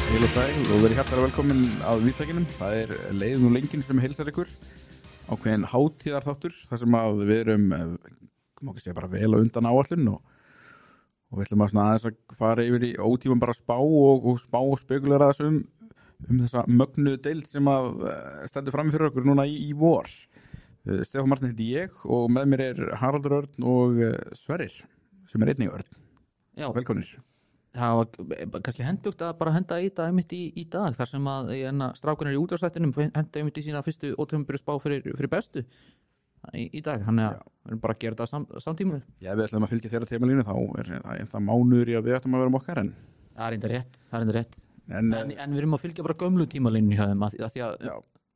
Heil og sæl og verið hjartlega velkomin að viðtækinum. Það leiðin og lengin sem heilsar ykkur. Ákveðin hátíðar þáttur, þar sem að við erum, má ekki segja bara vel á undan áætlun og við ætlum að svona aðeins að fara yfir í ótíman bara spá og spekulera þessum þessa mögnuðu deild sem að stendur frammi fyrir okkur núna í vor. Stefán Martin heiti ég og með mér Haraldur Örn og Sverrir sem einnig Örn. Já. Velkomnir. Það var kannski hendugt að bara henda í þetta einmitt í dag þar sem að strákunar í útvarpsþættinum henda einmitt í sína fyrstu ótímabæru spá fyrir bestu í dag, þannig að við erum bara að gera þetta samtíma. Já, við ætlum að fylgja þeirra tímalínu, þá það mánuður í að við ætlum að vera okkar en Það er enda rétt. En við erum að fylgja bara gömlu tímalínu hjá þeim að því að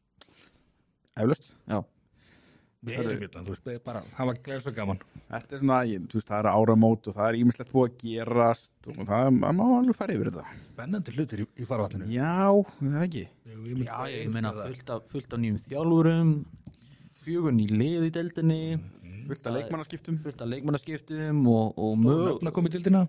eflaust. Já. Við erum hérna, þú veist, bara, það var gleðið svo gaman. Þetta svona, þú veist, það áramót og það ýmislegt búið að gerast og það má alveg fara yfir þetta. Spennandi hlutir í farvatninu. Já, það ekki. Já, ég meina fullt af nýjum þjálfurum, 4 ný lið í deildinni, Fullt af leikmannaskiptum og Nöfn að koma í dildina.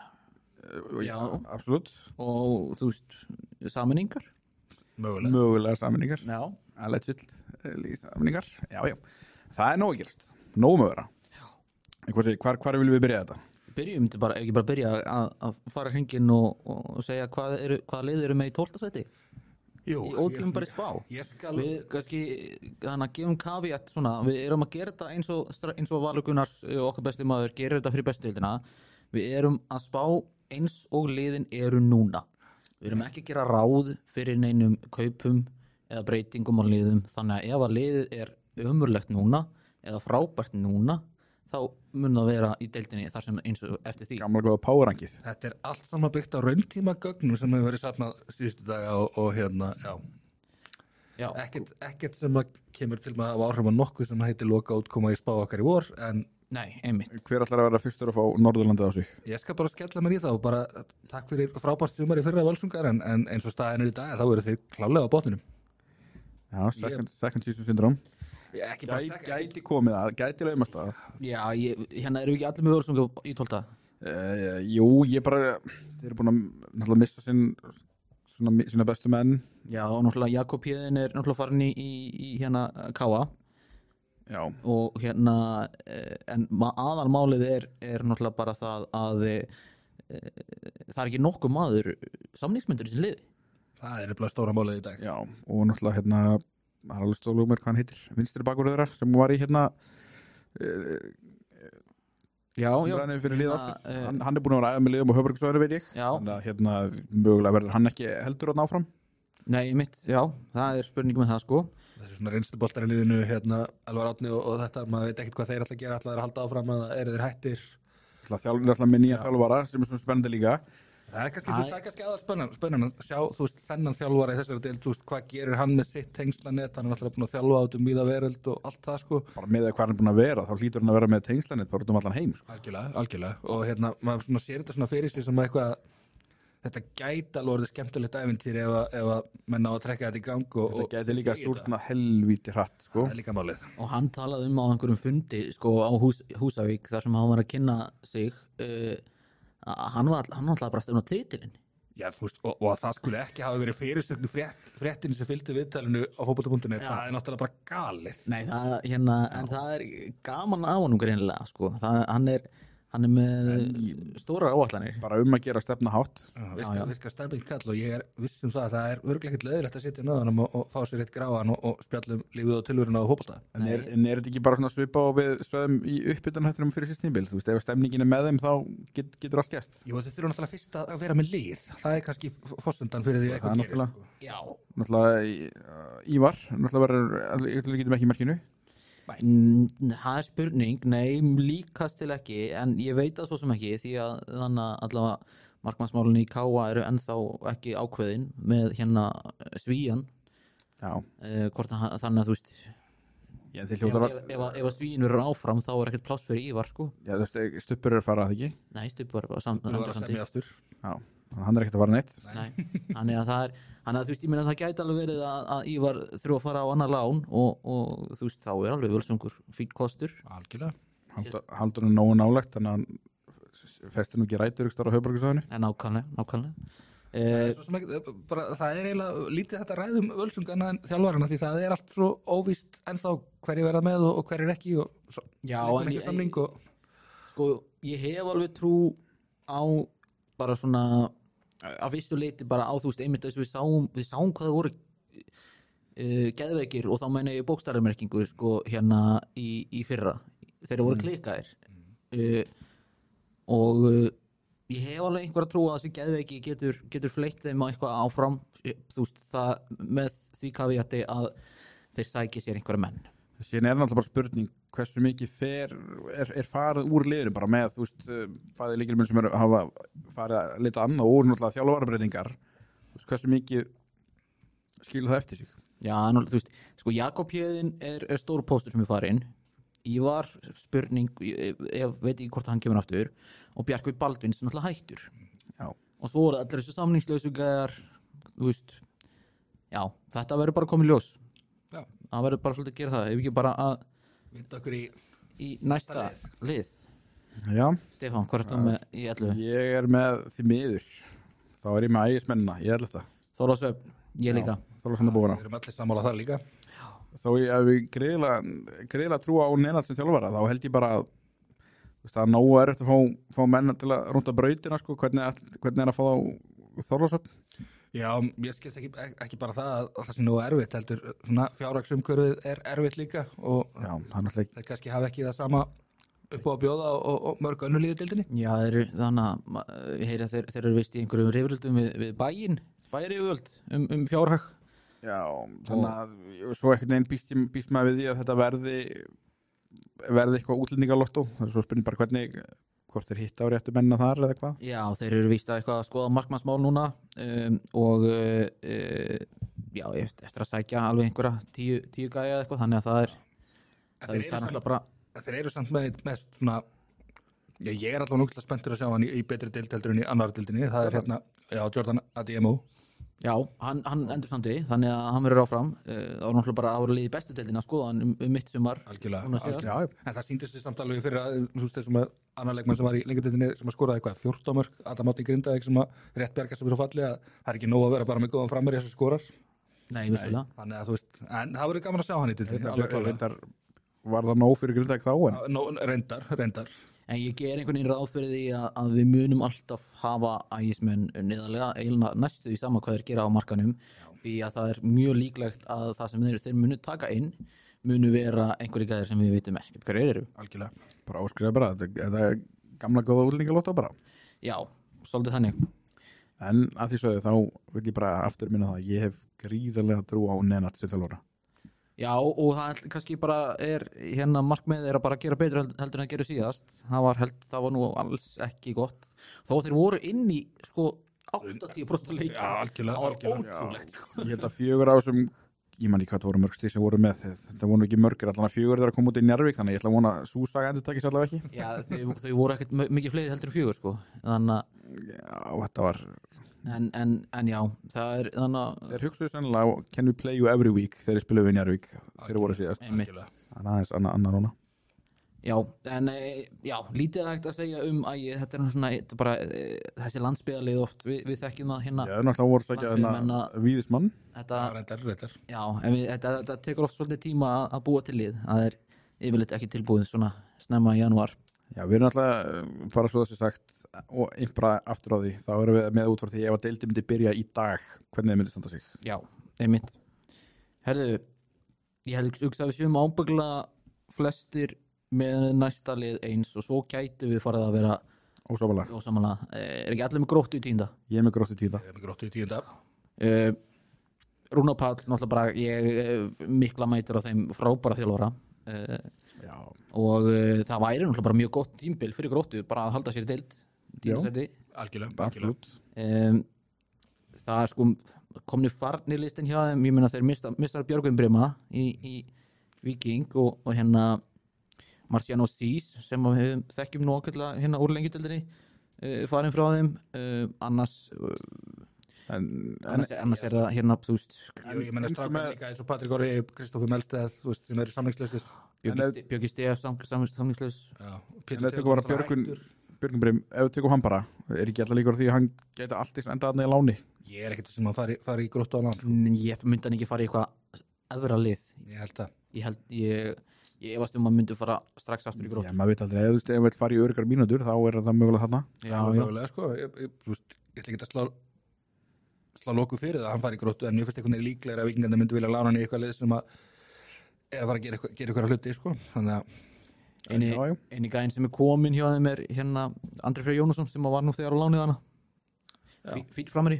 Já, absolutt. og þú veist, sameiningar. Mögulega sameiningar. Já. Alleged sameiningar. Já. Það nóg að gerast. Nóg með vera. Hvar viljum við byrja þetta? Byrjum bara, ekki bara byrja að fara hringinn og segja hvaða lið eru með í 12. sæti Jú, í ótímum bara í spá. Við kannski þannig að gefum caveat svona, við erum að gera þetta eins og Valur Gunnars okkar besti maður gerir þetta fyrir bestu deildina. Við erum að spá eins og liðin eru núna. Við erum ekki að gera ráð fyrir neinum kaupum eða breytingum á liðum, þannig að ef að liðið er ömurlegt núna eða frábært núna þá mun það vera í deildinni þar sem eins og eftir því. Gamla góða powerrankið. Þetta er allt saman byggt á rauntíma gögnum sem hefur verið safnað síðustu daga og hérna, Já. Ekkert sem að kemur til með að áhrif að nokkuð sem heitir loka útkoma í spá okkar í vor, en Nei, einmitt. Hver ætlar að vera fyrstur að fá Norðurlandið á sig? ég skal bara skella mér í það og bara takk fyrir frábært sumar í fyrra Völsungar, en eins og staðin er í dag, þá eru þið klálega á botninum. Já, second season syndrome. Gæti komið að, gæti laumast að. Já, hérna erum við ekki allir með Völsunga í 12. Jú, þeir eru búin að náttúrulega missa sína bestu menn. Já, og náttúrulega Jakob Héðin er náttúrulega farin í hérna Káa. Já. Og hérna en aðalmálið er náttúrulega bara það að það er ekki nokkuð maður samningsmyndur í sin liði. Það er bara stóra málið í dag. Já, og náttúrulega hérna það alveg stóðlugum hvað hann heitir, vinstri bakur þeirra sem var í hérna Já. Fyrir lið ásins. Hann búin að vera með liðum á höfuborgarsvæðinu, veit ég. Já. Þannig að hérna mögulega verður hann ekki heldur að ná fram. Nei, það er spurning með það sko. Þessi svona reynsluboltar í liðinu, hérna, Elvar Árni og þetta, maður veit ekkert hvað þeir ætla að gera, ætla þeir að halda áfram eða eru þeir hættir. Þjálfur með nýja þjálfara sem er svona spennandi líka. Það er kannski aðeins spennandi að sjá, þú veist, þennan þjálfara í þessari deild, þú veist, hvað gerir hann með sitt tengslanet, hann er alltaf búin að þjálfa át víða veröld og allt það, sko. Bara með hvað hann er búin að vera, þá hlýtur hann að vera með tengslanet bara út allan heim, sko. Algjörlega, og hérna, maður svona sér þetta svona fyrir sig sem eitthvað, þetta gæti alveg orðið skemmtilegt ævintýri ef að menn á að trekka þetta í gang og þetta gæti líka súrna helvíti hratt, sko. Það er líka málið. Og hann talaði á einhverjum fundi sko á Húsavík þar sem hann var að kynna sig hann var alltaf bara stefna titilinn. Já, þú veist, og að það skulle ekki hafa verið fyrirsögnu fréttinni sem fylgdi viðtalinu á fótbolta.net, það er náttúrulega bara galið. Nei, en það er gaman á honum greinilega, sko. Hann er með stóra áætlanir. Bara að gera stefna hátt. Virka stefning kall og ég er viss um það er örugglega ekkert leiðilegt að sitja með honum og fá sér eitt gráðan og spjallum lífið og tilveruna á fótbolta. En er þetta ekki bara svona svipa og við sögum í uppbytunarhættinum fyrir síðstímabil? Þú veist, ef stemningin er með þeim þá getur allt gerst. Jú, þið þurfum náttúrulega fyrst að vera með lið. Það er kannski forsendan fyrir því eitthvað gerist. Já. Náttúrulega Ívar, náttúrulega getum ekki merkinu. Það er spurning, nei, líkast til ekki, en ég veit það svo sem ekki því að þannig að allavega markmannsmálunni í Káa eru ennþá ekki ákveðin með hérna Svíjan. Já. Þannig að þú veist, ef að Svíin verður áfram þá er ekkert pláss fyrir Ívar, sko. Já, þú veist, Stubbur er að fara að ekki? Nei, Stubbur er bara samt. Já. Hann er ekkert að fara neitt. Nei, þannig að þú veist, ég meina það gæti alveg verið að Ívar þurfa að fara á annar lán og þú veist, þá er alveg Völsungur fínn kostur. Algjörlega. Haldur hann nógu nálægt, þannig að hann festir nú ekki rætur ykkur á höfuborgarsvæðinu. Nákvæmlega. Það er eiginlega lítið þetta ræðum Völsung en þjálfarana því það er allt svo óvíst ennþá hverju verða með og hverju ekki og Já, en sko, ég hef alveg trú á bara svona að vissu leiti bara á þú veist einmitt þess að við sáum hvað það voru geðveikir og þá meina ég bókstafsmerkingu sko hérna í fyrra þeir voru klikaðir og ég hef alveg einhverja trú að þessi geðveiki getur fleitt þeim á eitthvað áfram þú veist það með því kavíati að þeir sæki sér einhverja menn. Síðan er náttúrulega bara spurning hversu mikið er farið úr liðinu bara með þú veist bæði lykilmenn sem hafa farið að leita annað og náttúrulega þjálfarbreytingar hversu mikið skilur það eftir sig. Já, þú veist, sko Jakob Héðinn er stór póstur sem er farin Ívar spurning ég veit ekki hvort hann kemur aftur og Bjarkveit Baldvins náttúrulega hættur Já. og svo voru allir þessu samningslausu gæjar þú veist já, þetta verður bara komið ljós Já. Það verður bara svolítið að gera það ef ekki bara að vinda okkur í næsta lið Já. Stefán, hvað er þetta með í 11? Ég er með því miður þá er ég með ægismennina, ég er þetta Þorláksöfn, ég líka Þorláksöfnabúana Við erum allir sammála þar líka Þó ef við greiðlega trúa á Nenad sem þjálfara þá held ég bara að það er nógu erfitt að fá menn til að rúnda brautina sko, hvernig er að fá þá Þorláksöfn? Já, ég skilst ekki bara það að það sem nú er erfitt heldur svona fjárhagsumhverfið er erfitt líka og þeir kannski hafa ekki það sama upp á að bjóða og mörg önnur liði deildinni. Já, þannig að ég heyri að þeir eru vist í einhverjum rifrildum við bæjariföld fjárhag Já, þannig að svo ekkert neginn býst maður við því að þetta verði eitthvað útlendingalotto það er svo spurning bara hvort þeir hitta á réttu mennina þar eða hvað Já, þeir eru víst að eitthvað að skoða markmannsmál núna og já, eftir að sækja alveg einhverja 10 gæja eða eitthvað þannig að það er náttúrulega bara Þeir eru samt með svona ég er allavega núkla spenntur að sjá hann í betri deild heldur en í annar deildinni það er hérna, Jordan Ademo Já, hann endur standi þannig að hann verður áfram þá var náttúrulega bara að voru liði bestu deildin að skoða hann mitt sumar Algjörlega, en það sýndist sér samt alveg fyrir að þú veist þessum að annar leikmann sem var í lengjadildinni sem að skoraði eitthvað 14 mörk, Adam Átni Grindavík sem að rétt bjarga sem er á falli að það er ekki nóg að vera bara með góðan framherja sem skorar Nei, vissulega Þannig að þú veist, en það verður gaman að sjá hann í deildinni Var það nóg fyrir Grindavík þá? Reyndar En ég ger einhvern veginn ráð fyrir því að við munum alltaf hafa ægismenn niðarlega, eiginlega næstu því sama hvað þeir gera á markanum því að það er mjög líklegt að það sem þeir munu taka inn munu vera einhverjir gæðir sem við vitum ekkert hverju eru. Algjörlega. Bara áskrifa bara, þetta er gamla góða útlendingalotto bara. Já, svolítið þannig. En að því sögðu þá vil ég bara aftur minna það að ég hef gríðarlega trú á Nenad sem þjálfara. Já, og það kannski bara er hérna markmið er að bara gera betur heldur en að gera síðast. Það var nú alls ekki gott. Þó þeir voru inn í sko 80% leikjum. Já, algjörlega. Það var ótrúlegt. Ég held að 4 af þessum, ég man ekki hvað það voru mörg stig sem voru með. Þetta voru ekki mörgir, allan að 4 þeir að koma út í Njarðvík, þannig ég ætla að vona að sú saga endur takist allavega ekki. Já, þau voru ekkert mikið fleiri heldur en 4 sko. Þannig að já, þetta var En já, það er þannig að þeir hugsuðu sennilega can we play you every week þegar þeir spiluðu í Njarðvík þeir voru síðast. Einmitt. Aðeins annar róna. Já, en já, lítið hægt að segja þetta er svona bara þessi landsbyggðarlið oft, við þekkjum það hérna. Já, náttúrulega voru sækja þennan Víðismann. Reyndar. Já, en þetta tekur oft svolítið tíma að búa til lið. Það er yfirleitt ekki tilbúið svona snemma í janúar. Já, við erum alltaf bara svo þessi sagt og einbra aftur á því, þá erum við með út frá því ef að deildin myndi byrja í dag hvernig það myndi standa sig. Já, einmitt. Herðu, ég held að við séum ábyggla flestir með næsta lið eins og svo gætu við farið að vera ósamála. Er ekki allir með Gróttu í 10? Ég er með Gróttu í 10. Ég er með Gróttu í 10. Rúnar Páll, náttúrulega bara ég mikla mætur á þeim frábæra þjálfara. Já. Og það væri náttúrulega bara mjög gott tímabil fyrir Gróttu bara að halda sér í deild tímasæti. Algjörlega. Það er sko komni farnir listin hjá þeim, ég meina þeir mistar Björgvin Brima í Víking og hérna Marciano Sís sem við þekkjum nú ákveðlega hérna úr lengjudildinni farin frá þeim annars er það hérna þú veist ég menna strákar líka eins og Patrik Orri, Kristoffer Melsteð þú veist sem eru samningslausir Björgi Stef samningslaus en þetta var Björgvin Björgvin Brim, ef við tekum hann bara, ekki alltaf líkur á því að hann geta allt í enda þarna í láni? Ég ekkert sem að fara í Gróttu á lán sko. Ég myndi hann ekki fara í eitthvað eðra lið. Ég efast að myndi fara strax aftur í Gróttu. Já, maður veit aldrei, ef þú vill fara í öryggar mínútur þá það mögulega þarna. Já, mögulega sko. Ég ætla ekki að slá loku fyrir það að hann fari í Gróttu, en ég finnst einhvern veginn líklega að Víkingarnir myndi vilja lána hann í eitthvað lið sem að fara að gera eitthvað hluti sko. Þannig að eini gæinn sem komin hjá þeim hérna Andri Freyr Jónasson sem var nú þegar á lánið hana. Fýtt framari.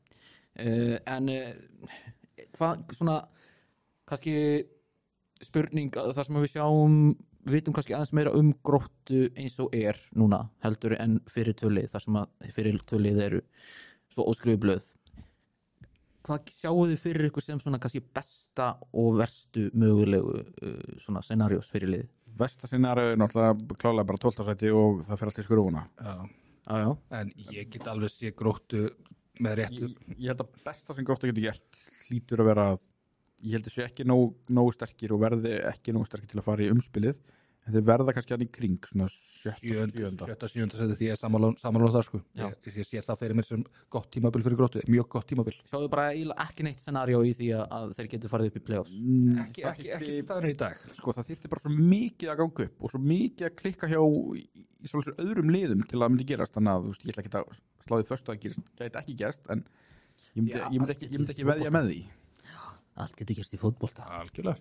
En hvað svona kannski spurning þar sem við vitum kannski aðeins meira Gróttu eins og núna heldur en fyrir tvölið, þar sem að fyrir tvölið eru svo óskrifu blöð. Hvað sjáu þið fyrir ykkur sem svona kannski besta og verstu mögulegu svona scenarios fyrir liðið? Versta scenario náttúrulega klálega bara 12. sæti og það fer allt í skrúfuna. Já. En ég get alveg sé Gróttu með réttu. Ég held að besta sem Gróttu getur gert hlýtur að vera að ég held að sé ekki nógu sterkir og verði ekki nógu sterkir til að fara í umspilið, en þeir verða kannski hann í kring svona 7. seti því ég er samanlóð það sko. Ég sé það fyrir mér sem gott tímabil fyrir Gróttu, mjög gott tímabil. Sjáðu bara ekki neitt scenario í því að þeir getur farið upp í playoffs? Ekki staðinu í dag. Sko það þyrfti bara svo mikið að ganga upp og svo mikið að klikka hjá í svolítið öðrum liðum til að það myndi gerast, þannig að ég ætla ekki að slá því förstu að gæti ekki gerst, en ég myndi ekki veðja með því. Allt getur gerst í fótbolta. Algjörlega.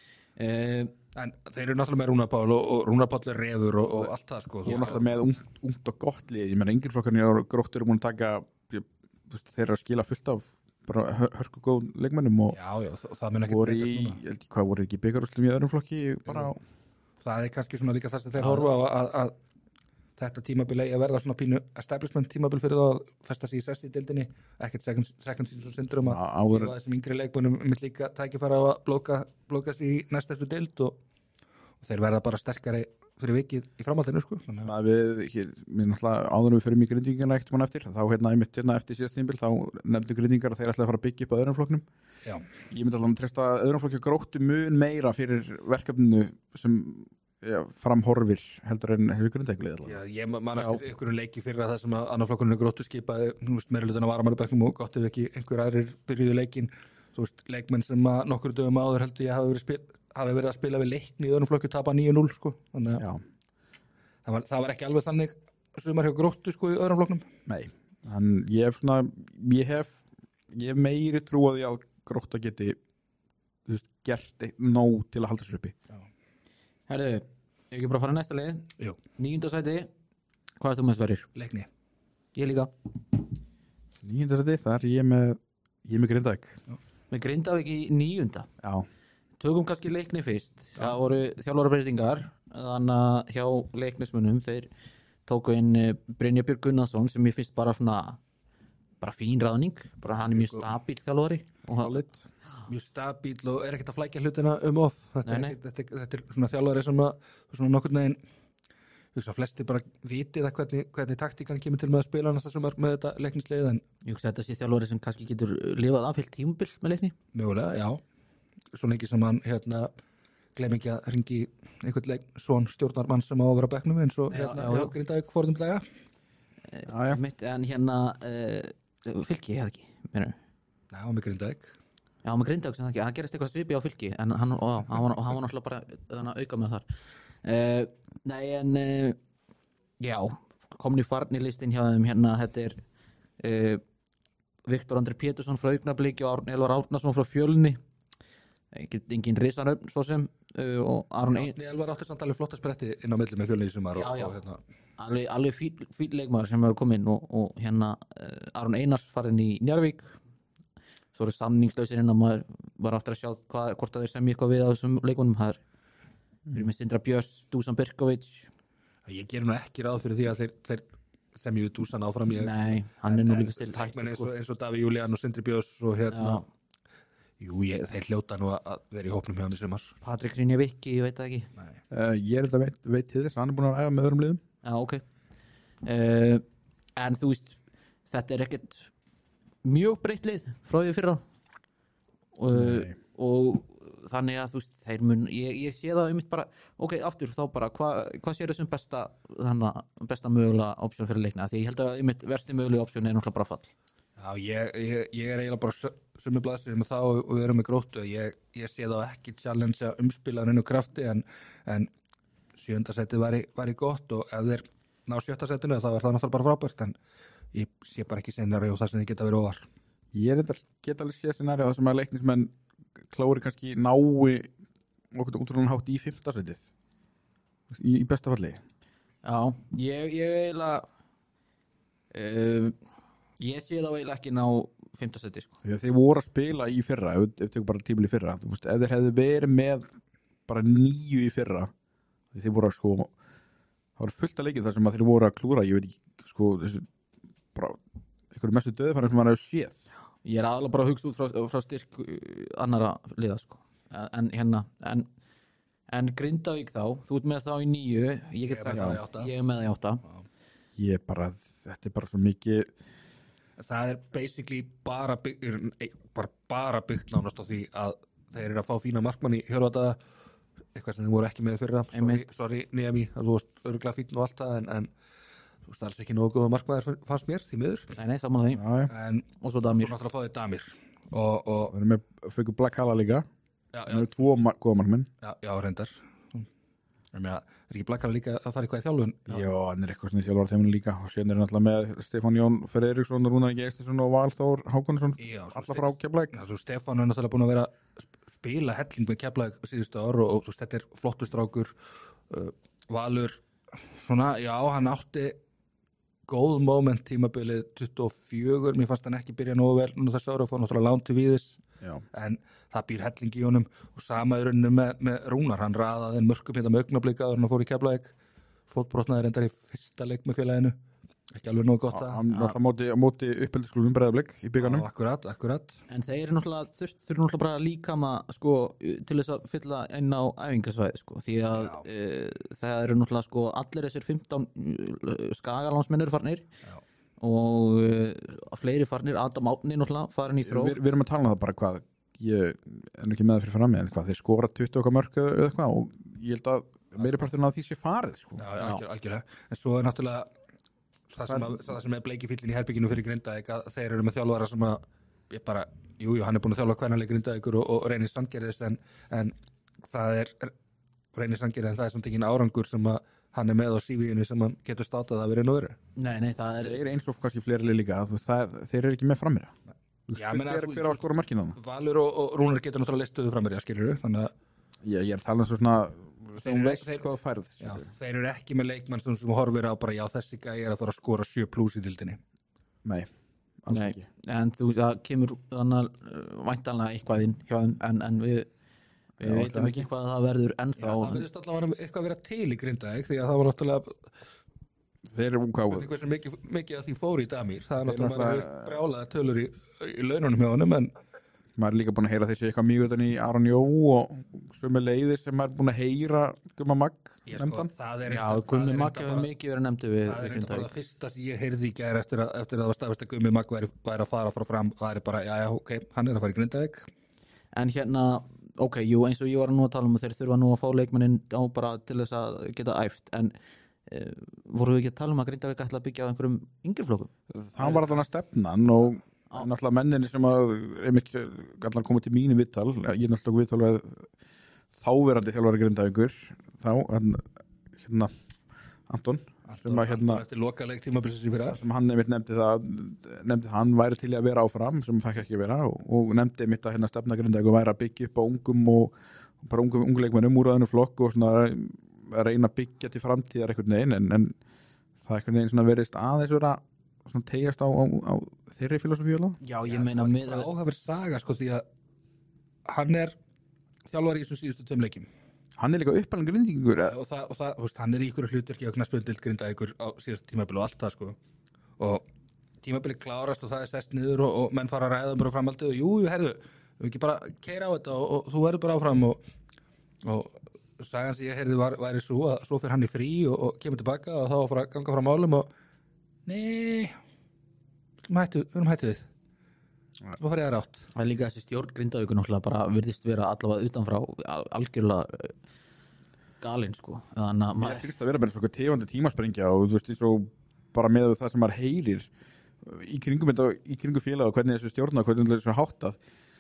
En þeir eru náttúrulega með Rúnar Páll og Rúnar Páll er reður og allt það sko. Þú er náttúrulega með ungt og gott lið. Ég meina engilflokkarnir og Gróttu eru búin að taka þeir eru að skila fullt af bara hörku góð leikmennum og það mun ekki breytast núna. Hvað voru ekki í bikarúrslitum í öðrum flokki bara það er kannski svona líka það sem þeir horfa á að þetta tímabil að verða svona pínu establishment tímabil fyrir það að festa sig í sessi í deildinni, ekkert second season syndrom að þessum yngri leikmönnum mitt líka tækifæra á að blóka sig í næstæstu deild og þeir verða bara sterkari fyrir vikið í framhaldinu sko. Þannig að við náttúrulega áður við fyrir mjög grindingina ekkert mann eftir, þá eftir síðast tímabil þá nefndu grindingar að þeir ætlaði að fara að byggja upp að öðrum flokknum. Já. Ég myndi alltaf að treysta að öðrum flokki Gróttu mun meira fyrir verkefninu sem framhorfir heldur en þessu grundækulið allavega. Já, ég man eftir einhverju leiki fyrir að það sem að annarflokkurinn Gróttu skipaði, meirihlutan af varamannabæknum og gott ef ekki einhver aðrir byrjuðu leikinn, leikmenn sem að nokkur dögum áður heldur ég hafi verið að spila við Leikni í öðrum flokku tapa 9-0 sko. Þannig að það var ekki alveg þannig sumar hjá Gróttu sko í öðrum flokknum. Nei, ég hef meiri trú á því að Grótta geti gert nóg til að halda sér uppi. Já. Herðu, ég ekki bara að fara næsta lið. Jú. 9. sæti. Hvað er þú með Sverrir? Leikni. Ég líka. 9. sæti, þar ég með Grindavík. Með Grindavík í 9. Já. Tökum kannski Leikni fyrst. Það voru þjálfarabreytingar þannig að hjá Leiknismunum þeir tóku inn Brynjar Björn Gunnarsson sem ég finnst bara fín ráðning. Bara hann er mjög stabíl þjálfari og mjög stabíl og ekkert að flækja hlutina of. Þetta er svona þjálfari sem að svona nokkurn veginn flestir bara vitið að hvernig taktíkan kemur til með að spila næsta sumar með þetta Leiknisleið en ég hugsa þetta sé þjálfari sem kannski getur lifað afheilt tímabil með Leikni. Mögulega, já. Svo lengi sem hann gleym ekki að hringi einhvern son stjórnarmann sem á að vera á bekknum eins og Grindavík forðumlega. En Fylki hefði ekki, meina. Já, með Grindavík. Já, með Grindavík sem það gerist eitthvað svipi á Fylki en hann var náttúrulega bara auka með þar. Já, komin í farni listin hjá þeim þetta er Viktor Andri Pétursson frá Augnablik og Elvar Árnason frá Fjölni. Engin risanöfn svo sem og Aron Elvar átti samt alveg flotta spretti inn á milli með Fjölni í sumar alveg fín leikmaður sem hefur komið inn og Aron Einars farin í Njarðvík. Svo eru samningslausir inn að maður var aftur að sjá hvort að þeir semja eitthvað við á þessum leikunum. Það er með Sindra Björns, Dusan Birkovic. Ég gerir nú ekki ráð fyrir því að þeir semja við Dusan áfram. Nei, hann er nú líka still hægt. Eins og Daví Júlían og Sindri Björns og þeir hljóta nú að vera í hópnum hjá hann í sumar. Patrik Rinjavicki, ég veit það ekki. Ég er þetta veit til þess, hann er búin að ræða með öðrum liðum. Já, ok. En þú veist, þetta er ekkert mjög breytt lið frá því fyrra og þannig að þú veist, þeir mun ég sé það einmitt bara, ok, aftur þá bara hvað sér þessum besta mögulega option fyrir leikna, því ég held að einmitt versti mögulega option náttúrulega bara fall. Já, ég eiginlega bara sömu blaðsir með þá og við erum með Gróttu, ég sé þá ekki challengea umspilarinu krafti en 7. setið væri gott og ef þeir ná 7. setinu þá það náttúrulega bara frábært en ég sé bara ekki scenaríu þar sem þið geta verið óvar. Ég get alveg séð scenaríu þar sem að leiknismenn klári kannski nái okkur útrúlega hátt í 5. setið í besta falli. Já, ég eiginlega ég sé þá eiginlega ekki ná 5. seti sko. Þeir voru að spila í fyrra ef tekur bara tímil í fyrra, þú veist, ef þeir hefðu verið með bara 9 í fyrra þeir voru að sko það voru fullt að leikið þar sem að þeir voru að klúra, ég veit ekki sko þessu bara einhverju mestu döðfæri sem maður hefur séð. Ég aðalega bara að hugsa út frá styrk annara liða sko. En Grindavík þá, þú ert með þá í 9, ég er með það í 8. Þetta bara svo mikið. Það basically bara byggt nánast á því að þeir eru að fá fína markmann í Hjörvata, eitthvað sem þeir voru ekki með fyrra. Sorry Nemi, þú varst örgulega fín og allt það en þú veist alls ekki nógu góða markmaður fannst mér því miður. Nei, saman því. Og svo Damir. Svo náttúrulega fáið Damir. Og við erum með fyrir Black Halla líka. Já. Við erum 2 góða markmenn. Já, reyndar. Ekki Black Halla líka að fara eitthvað í þjálfun? Já, hann eitthvað svona í þjálfarteiminu líka. Og síðan náttúrulega með Stefán Jón Friðriksson, Rúnar Geistinsson og Valþór Hákonarson. Alla frá Keflavík. Já, Stefán er náttúrulega búin að vera spila helling með Keflavík síðustu ár og þú veist, þetta er flottur strákur. Valur, svona, já, hann átti góð moment tímabilið 24, mér fannst hann ekki byrja nógu vel nú þessu ára og fór náttúrulega lán til víðis en það býr helling í honum og sama í rauninu með Rúnar, hann raðaði mörkum hérna með augnablika og hann fór í Keflavík, fótbrotnaði reyndar í fyrsta leik með félaginu, ekki alveg nógu gott að hann náttúrulega móti uppeldisklubum Breiðablik í bikarnum. Akkurat. En þeir eru náttúrulega bara líkama sko til þess að fylla inn á æfingasvæði sko, því að það eru náttúrulega sko allir þessir 15 skagalánsmenn eru farnir og fleiri farnir, Adam Átni náttúrulega farin í þró. Við erum að tala um það bara hvað, ég er ekki með það fyrir fram með hvað, þeir skora 20 okkar mörk eða eitthvað og ég held að meiriparturinn af því sé farið sko. Já, algjörlega. En svo er náttúrulega það sem er bleikifíllinn í herbygginu fyrir Grindavík að þeir eru með þjálfara sem að ég bara, jú, hann er búin að þjálfa kvennaleik Grindavíkur og Reynir Sandgerðis en það er Reynir Sandgerðis en það er samt ekki árangur sem að hann er með á CV-inu sem hann getur státað að vera nóður. Nei, það er eins og kannski fleiri líka þeir eru ekki með framherja. Hver á að skora mörkin á það? Valur og Rúnar getur náttúrulega listuðu framherja, skilurðu, þannig að ég er talað svona þeir eru ekki með leikmann sem horfir á bara já þessi gæi er að fara að skora 7+ í dildinni. Nei, alls ekki. En þú veist það kemur þannig væntanlega eitthvað inn hjá þeim en við veitum ekki hvað það verður ennþá. Já, það verðist allavega eitthvað að vera til í Grindavík því að það var náttúrulega þeir eru mikið að því fór í Damir. Það er náttúrulega brjálaðar tölur í laununum hjá honum en maður er líka búin að heyra þessi eitthvað mjög utan í Aron Jó og sömu leiðir sem maður er búin að heyra Gumma Magg nefndan. Já, Gummi Magg hefur mikið verið nefndu við það er þetta bara það fyrsta sem ég heyrði í gær eftir að það var staðfest að Gummi Magg væri að fara frá fram, það er bara, já, ok, hann er að fara í Grindavík. En hérna, ok, jú, eins og ég var nú að tala um að þeir þurfa nú að fá leikmanninn á bara til þess að geta æft, en voru við ekki að tala um að Grindavík ætla að byggja á einhverjum yngri flokkum? Það var allan að stefnan og náttúrulega menninni sem að einmitt allan komið til mínu vittal, ég er náttúrulega vittal að þáverandi þjálfari Grindavíkur þá, hérna Anton sem að eftir lokaleik tímabilsins í fyrra sem hann einmitt nefndi hann væri til að vera áfram sem fækk ekki að vera og nefndi einmitt að hérna stefna Grindavíkur væri að byggja upp á ungum og bara ungum leikmennum úr öðnu flokk og svona að reyna að byggja til framtíðar einhvern veginn en það einhvern veginn svona verist aðeins vera svona tegjast á þeirri filosofíu alveg? Já, ég meina með áhafur saga sko því að hann er þjálfari í þessum síðustu 2 leikjum. Hann er líka uppalinn grindingur og það hann er í ykkur hlutverki á knattspyrnudeild Grindavíkur á síðasta tímabili og allt það sko og tímabili klárast og það er sest niður og menn fara að ræða bara framhaldið og jú, herðu, við ekki bara keyra á þetta og þú verður bara áfram og sagan sem ég heyrði væri svo að svo fer hann í frí og kemur tilbaka og þá fara að ganga frá málum og nei, við erum hættið við. sem að fara í aðra átt. Það líka þessi stjórn Grindavíkur náttúrulega bara virðist vera allavega utanfrá algjörlega galinn sko. Þannig að Mér finnst að vera bara svona tegandi tímasprengja og þú veist, svo bara með það sem maður heyrir í kringum þetta, í kringum félag og hvernig þessu stjórna, hvernig þessu háttað.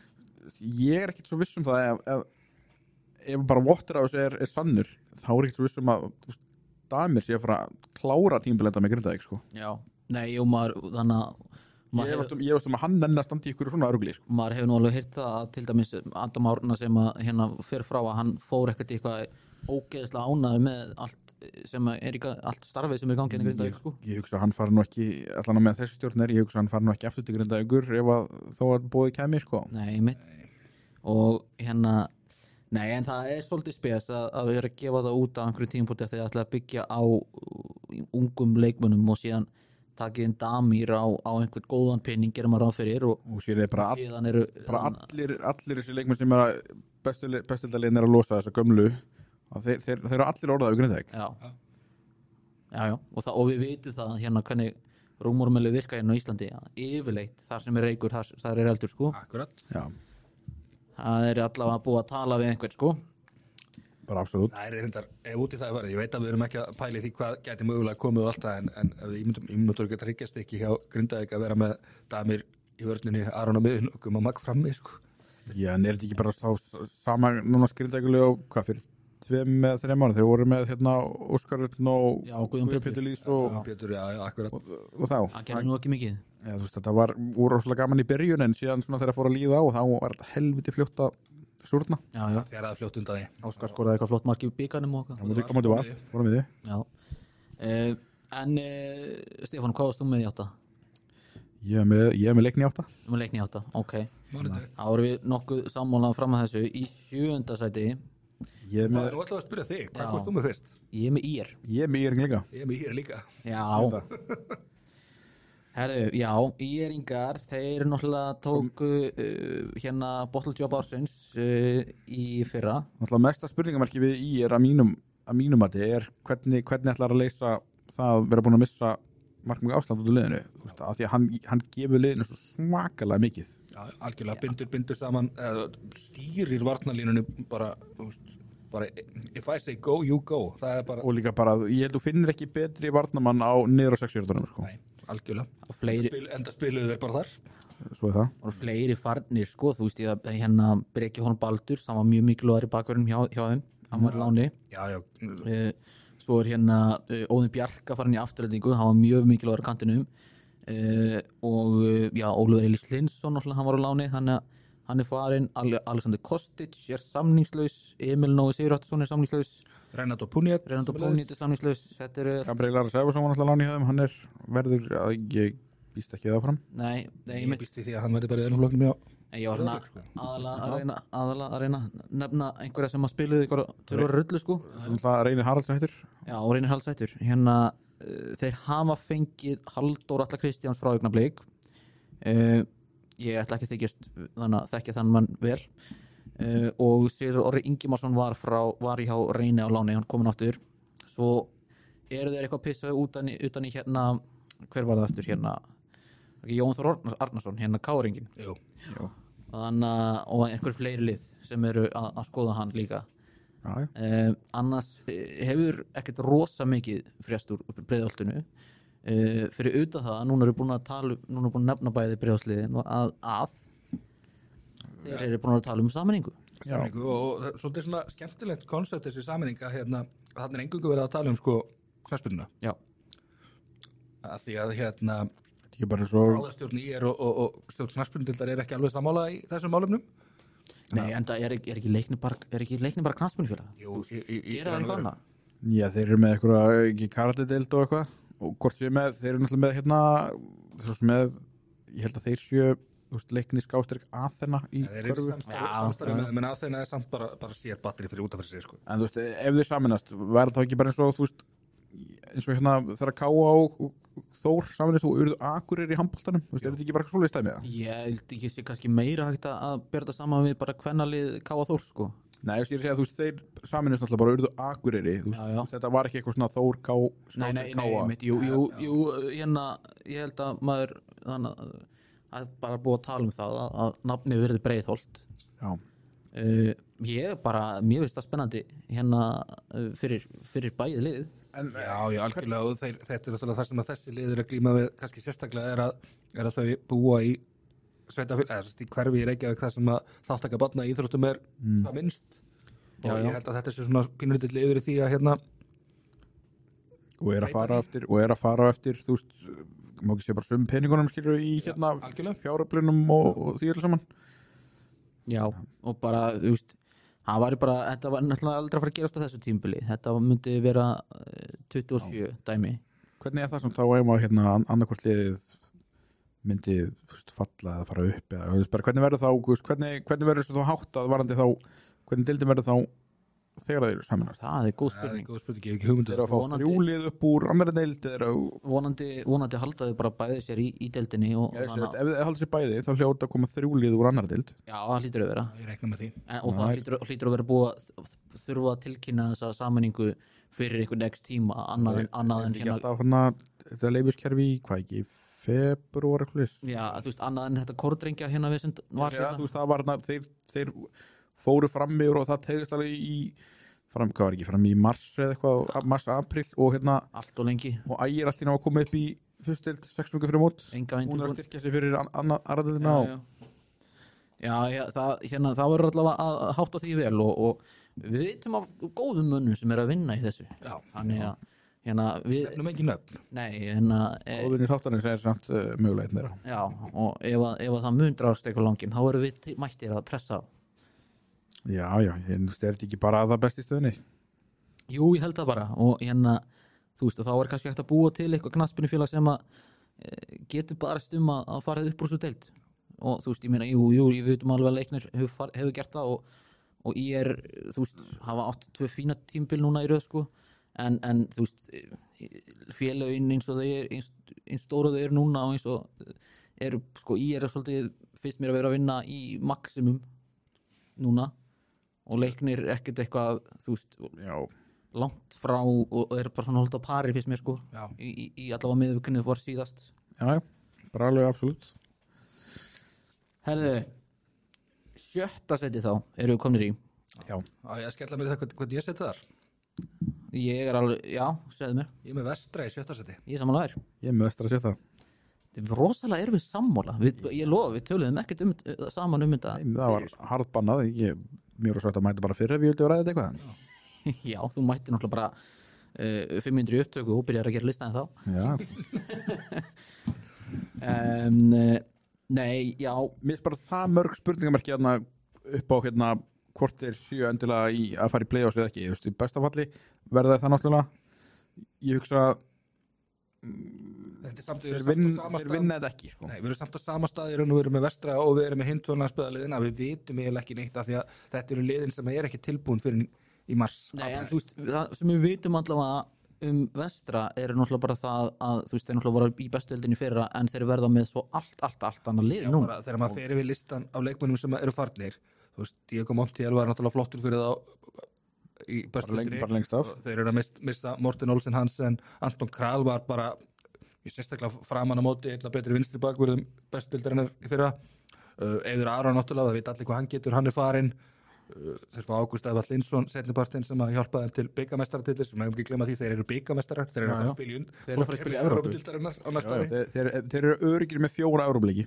Ég ekkert svo viss það ef bara vottur á þessu er sannur, þá ekkert svo viss að Damir sé að fara að klára tímbilenda með Grindavík sko. Já, nei, og maður þannig að Ég veist að hann nenni að standa í ykkur svona örugli sko. Maður hefur nú alveg heyrt það að til dæmis Adam Árna sem að hérna fer frá að hann fór ekkert í eitthvað ógeðslega ánæður með allt sem er allt starfið sem er gangið í Grindavík sko. Ég hugsa að hann fari nú ekki allan á með þessi stjórnir, ég hugsa að hann fari nú ekki aftur til Grindavíkur ef að þó að bóði kæmi sko. Nei, mitt og hérna nei, en það er svolítið spes að vera að gefa það út á einhverju tímpúti þegar það ætla að byggja á ungum leikmönnum og síðan takið inn Damir á einhvern góðan penning gerum maður ráð fyrir og síðan er síðan eru allir þessi leikmenn sem er að bestildaliðin er að losa þessa gömlu þeir eru allir orðaði við Grindavík. Já, og við vitum það hérna hvernig rúmormeli virka hérna á Íslandi yfirleitt þar sem er reykur þar er eldur sko. Akkurat. Já. Það er allavega búið að tala við einhvern sko. Bara absolutt. Það er reyndar, út í það að vera, ég veit að við erum ekki að pæla í því hvað gæti mögulega komið og allt það en við ímyndum ekki að tryggjast ekki hjá Grindavík að vera með Damir í vörninni, Aron á miðjunni og Gumma Magg frammi sko. Já, en er þetta ekki bara þá sama núna Grindavíkulega og hvað fyrir 2-3 mánuð þegar voru með hérna Óskar Örn og Guðjón Pétur Lýs og Pétur, já, akkurat. Og þá. Það gerði nú ekki mikið. Já, þú veist, þetta var rosalega gaman í byrjun en síðan svona þegar fór að líða á þá var þetta helviti fljótt að súrna. Já. Fjaraði fljótt undan því. Óskar skoraði eitthvað flott mark í bikarnum og það mútið komandi var, vorum við þið. Já. En Stefán, hvað varst þú með í 8? Ég er með leikni í 8. Með leikni í 8, ok. Mánudag. Þá erum við nokkuð sammála fram að þessu í 7. sæti. Ég er með Nú ætlaðu að spyrja þig, hvað komst þú með fyrst? Ég er með IR. Ég er með IR líka. Ég er með IR líka. Já. Herru, já, IR-ingar, þeir náttúrulega tóku hérna Bottle Job ársins í fyrra. Náttúrulega mesta spurningamarki við IR að mínum mati er hvernig ætlar að leysa það að vera búin að missa markmið Ásland út úr liðinu. Þú veist, af því að hann gefur liðinu svo svakalega mikið. Já, algjörlega bindur saman, stýrir varnarlínunni bara if I say go, you go. Það er bara og líka bara, ég held þú finnir ekki betri varnamann á niður á 6-hjörðunum sko. Nei, algjörlega. Enda spiluðu þeir bara þar. Svo er það. Og fleiri farnir sko, þú veist ég að hérna Breki Hólm Baldur, það var mjög mikilvægur í bakverðum hjá þeim, hann var í láni. Já. Svo er hérna Óðinn Bjarka farin í afturrætingu, hann var mjög mikilvægur á kantinum. Og já, Ólafur Elís Linsson hann var á láni, þannig að hann er farin. Alexander Kostic er samningslaus, Emil Nói Sigurðarson er samningslaus, Renato Puniet er samningslaus. Þetta eru Gabriel Lara Sæfarsson var náttúrulega láni hjá þeim, hann er verður að ég býst ekki það fram. Nei, ég býst í því að hann verði bara í öðrum flokknum. Ég var svona aðalega að reyna nefna einhverja sem að spiluðu til að rullu sko. Það Reynir Haraldsættur. Já, Reynir Haraldsættur. Hérna þeir hafa fengið Halldór Atla Kristjáns frá Augnablik. Ég ætla ekki að þekkja þann mann vel. Og Sigurður Orri Ingimarsson var hjá Reyni á láni, hann komin aftur. Svo eru þeir eitthvað pissað utan í hérna, hver var það aftur hérna? Jón Þór Arnarsson, hérna Káringin. Jú. Þannig og einhver fleiri lið sem eru að skoða hann líka. Annars hefur ekkert rosa mikið frést úr Breiðholtinu. Fyrir utan það, núna eru búin að nefna bæði Breiðholtsliðin að þeir eru búin að tala um sameiningu. Og svolítið svona skemmtilegt koncept þessi sameininga hérna, þannig er engungu verið að tala um sko knattspyrnuna. Já. Að því að hérna ekki bara svo ráðastjórn IR og stjórn knattspyrnudildar er ekki alveg sammála í þessum málefnum. Nei, en það er ekki leikni bara knattspyrnufélag? Jú, gera það eitthvað annað? Já, þeir eru með eitthvað ekki karaldideild og eitthvað og hvort séu með, þeir eru náttúrulega með hérna þess með, ég held að þeir séu leikni skástrík Aþena í körfu. Men Aþena er samt bara sér batteri fyrir út af fyrir sig sko. En þú veist, ef þau saminast verður það ekki bara eins og þú veist eins og hérna þegar Káa og Þór saminast og urðu Akureyri í handboltanum, þú veist, er þetta ekki bara svoleiðis dæmi það? Ég held ekki sé kannski meira hægt að bera það saman við bara kvennalið Káa Þór sko. Nei, ég er að segja að þú veist, þeir saminast náttúrulega bara urðu Akureyri, þú veist, þetta var ekki eitthvað svona Þór Káa. Nei, jú, hérna, ég held að maður þannig Það er bara búið að tala það að nafni verði Breiðholt. Já. Mér finnst það spennandi hérna fyrir bæði lið. Já, algjörlega, og þetta það sem að þessi lið að glíma við kannski sérstaklega er að þau búa í sveitafélag, eða í hverfi í Reykjavík það sem að þáttaka barna í íþróttum er það minnst og ég held að þetta sé svona pínulítill yfir í því að hérna og er að fara eftir þú veist, má ekki sé bara sum peningunum skilur í hérna fjáröflunum og því alls saman. Já, og bara þú veist þetta var náttúrulega aldrei að fara að gerast á þessu tímabili. Þetta myndi vera 27 dæmi. Hvernig er það sem þá að hérna annarkvort liðið myndi falla eða fara upp eða bara, hvernig verður þá hvernig verður þessu þá háttað varandi þá hvernig deildin verður þá þegar það eru samanast? Það er góð spurning. Ég hef ekki hugmyndu. Er að fá 3 lið upp úr annarri deild vonandi halda þau bara bæði sér í deildinni og ef þið halda sér bæði þá hljóta að koma 3 lið úr annarri deild. Já, það hlýtur að vera. Ég reikna með því. Og það hlýtur að vera búið að þurfa að tilkynna þessa sammenningu fyrir einhvern next tíma annað en hérna þetta leifiskerfi hvað ekki febrúar eitthvað. Já, þú veist, annað en þetta kordrengja hérna við sem var hérna. Þú veist, það var þeir fóru fram yfir og það tegðist alveg fram í mars eða eitthvað, mars, april og hérna allt og lengi og Ægir allt í ná að koma upp í fyrstild 6 vikur fyrir mót. Hún er að styrkja sig fyrir aðraðildina Já, það verður allavega að hátta því vel og við veitum af góðum mönnum sem er að vinna í þessu. Já, þannig að hérna við nefnum ekki nöfn. Nei, góðvinni þáttanins er samt mögulegt meira. Já, og ef það mundrast eitthvað langinn, þá verður við mættir að pressa. Já, er þetta ekki bara það besti stöðunni? Jú, ég held það bara og hérna, þú veist, og þá er kannski hægt að búa til eitthvað knattspyrnufélag sem að getur bara að fara upp úr svo deild og þú veist, ég meina, jú, ég veitum alveg að Leiknir hefur gert það og ég þú veist, hafa átt 2 fína tímabil núna í röð, sko, en þú veist, félögin eins og eins stóra þau eru núna og eins og eru, sko, ég svolítið, fyrst mér að vera að vinna í maximum núna og Leiknir ekkert eitthvað, þú veist, langt frá og er bara svona haldið á pari fyrst mér, sko, í allavega miðvíkunnið var síðast. Já, bara alveg absolutt. Herðu, 7. seti þá erum við komnir í. Já, ég skella mér í það hvað ég seti þar. Ég er alveg, já, segðu mér. Ég er með Vestra í 7. seti. Ég er sammála þær. Ég er með Vestra 7. Þetta er rosalega erfið sammála. Ég lofa, við töluðum ekkert saman þetta. Nei, það var harðbannað. Mér var svo að mæta bara fyrir ef ég vildi að ræða þetta eitthvað. Já, þú mætti náttúrulega bara 500 í upptöku og byrjar að gera listan þá. Já. Nei, já. Mér finnst bara það mörg spurningamerki upp á hvort þeir séu endilega í að fara í play-offs eða ekki. Í besta falli verða það náttúrulega. Ég hugsa þeir vinna þetta ekki, sko. Nei, við erum samt á sama stað og við erum með Vestra og við erum með hindvörnarspeðaliðina. Við vitum eiginlega ekki neitt af því að þetta eru liðin sem er ekki tilbúin fyrir í mars. Nei, en þú veist, það sem við vitum allavega Vestra er náttúrulega bara það að þú veist, þeir náttúrulega voru í bestu deildinni fyrra en þeir verða með svo allt annað lið núna. Þegar maður fer yfir listan af leikmönnum sem eru farnir, þú veist, Diego Montiel var náttúrulega flottur fyrir þá í bestu deildinni. Bara lengst af. Þeir eru að missa Morten Olsen Hansen, Anton Kral var bara í sérstaklega framan á móti eitthvað betri vinstri bakvörðum bestu deildarinnar í fyrra. Eiður Aron náttúrulega, það veit allir hvað hann getur, hann er farinn. Þeir fá Ágúst Eðvald Lindsson seinnipartinn sem að hjálpa þeim til bikarmeistaratitil sem við ekki glemma því þeir eru bikarmeistarar, þeir eru að fara að spila í Evrópudeildarinnar á næsta ári. Þeir eru öruggir með 4 Evrópuleiki.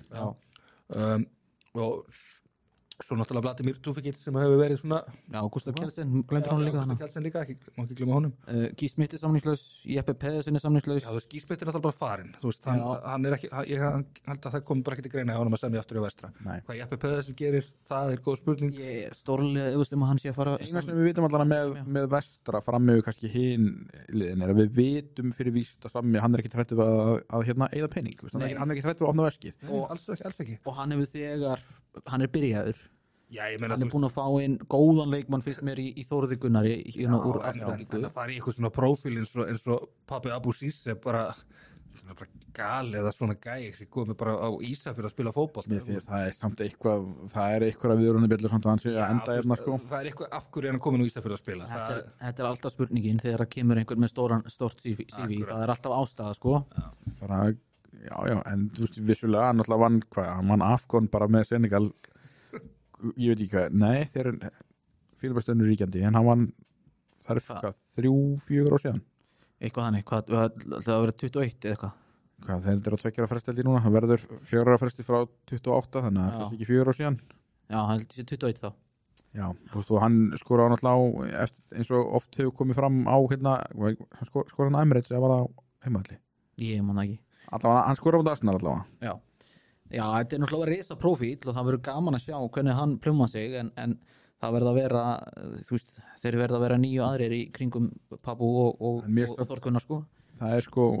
Og svo náttúrulega Vladimir Tufikic sem hefur verið svona Gustaf Kjeldsen, glemdur hann líka Gustaf Kjeldsen líka, má ekki glemma honum. Guy Smith er samningslaus, Jeppe Pedersen er samningslaus. Já, þú veist, Guy Smith er náttúrulega bara farinn. Þú veist, hann er ekki, ég held að það kom bara ekki til greina hjá honum að semja aftur í Vestra. Hvað Jeppe Pedersen gerir, það er góð spurning. Ég er stórlega yfirst að hann sé að fara. Eina sem við vitum allavega með Vestra fram með kannski hinn liðin er að við vitum fyrir víst að Sammi, hann er ekki hræddur að eyða pening, hann er ekki hræddur að opna veskið. Alls ekki. Og hann hefur þegar, hann er byrjaður. Já, ég meina hann er búin að fá inn góðan leikmann fyrst mér í Þórði Gunnari úr afturvendingu. Það fari í eitthvað svona prófíl eins og Papi Abu Sisse bara gal eða svona gæi sem komið bara á Ísafjörð að spila fótbolt. Það er samt eitthvað, það er eitthvað að viðrunni bjöllur samt að hann sé að enda hérna, sko. Það er eitthvað af hverju hann komin á Ísafjörð að spila. Þetta er alltaf spurningin þegar það kemur einhver með stórt CV, það er alltaf ástæða, sko. Bara Já, en þú veist, vissulega hann alltaf hann vann Afgón bara með Senegal ég veit ekki hvað, nei þeir Fílabæstönnur ríkjandi, en hann vann það hvað, 3-4 ár síðan eitthvað þannig, það verið 21 eða hvað, þeir eru á 2 ára fresteldi núna, hann verður 4 ára fresti frá 28, þannig að það er ekki 4 ár síðan já, hann heldur sér 21 þá já, þú veist, og hann skora á náttúrulega eftir, eins og oft hefur komið fram á hérna, hann skora hann Emirates eða var það á heimaðalli ég man það ekki allavega, hann skora á Arsenal allavega já, þetta er náttúrulega risa prófíl og það verður gaman að sjá hvernig hann plumma sig en það verður að vera þú veist, þeir verður að vera 9 aðrir í kringum Papu og Þorgunnar sko það er sko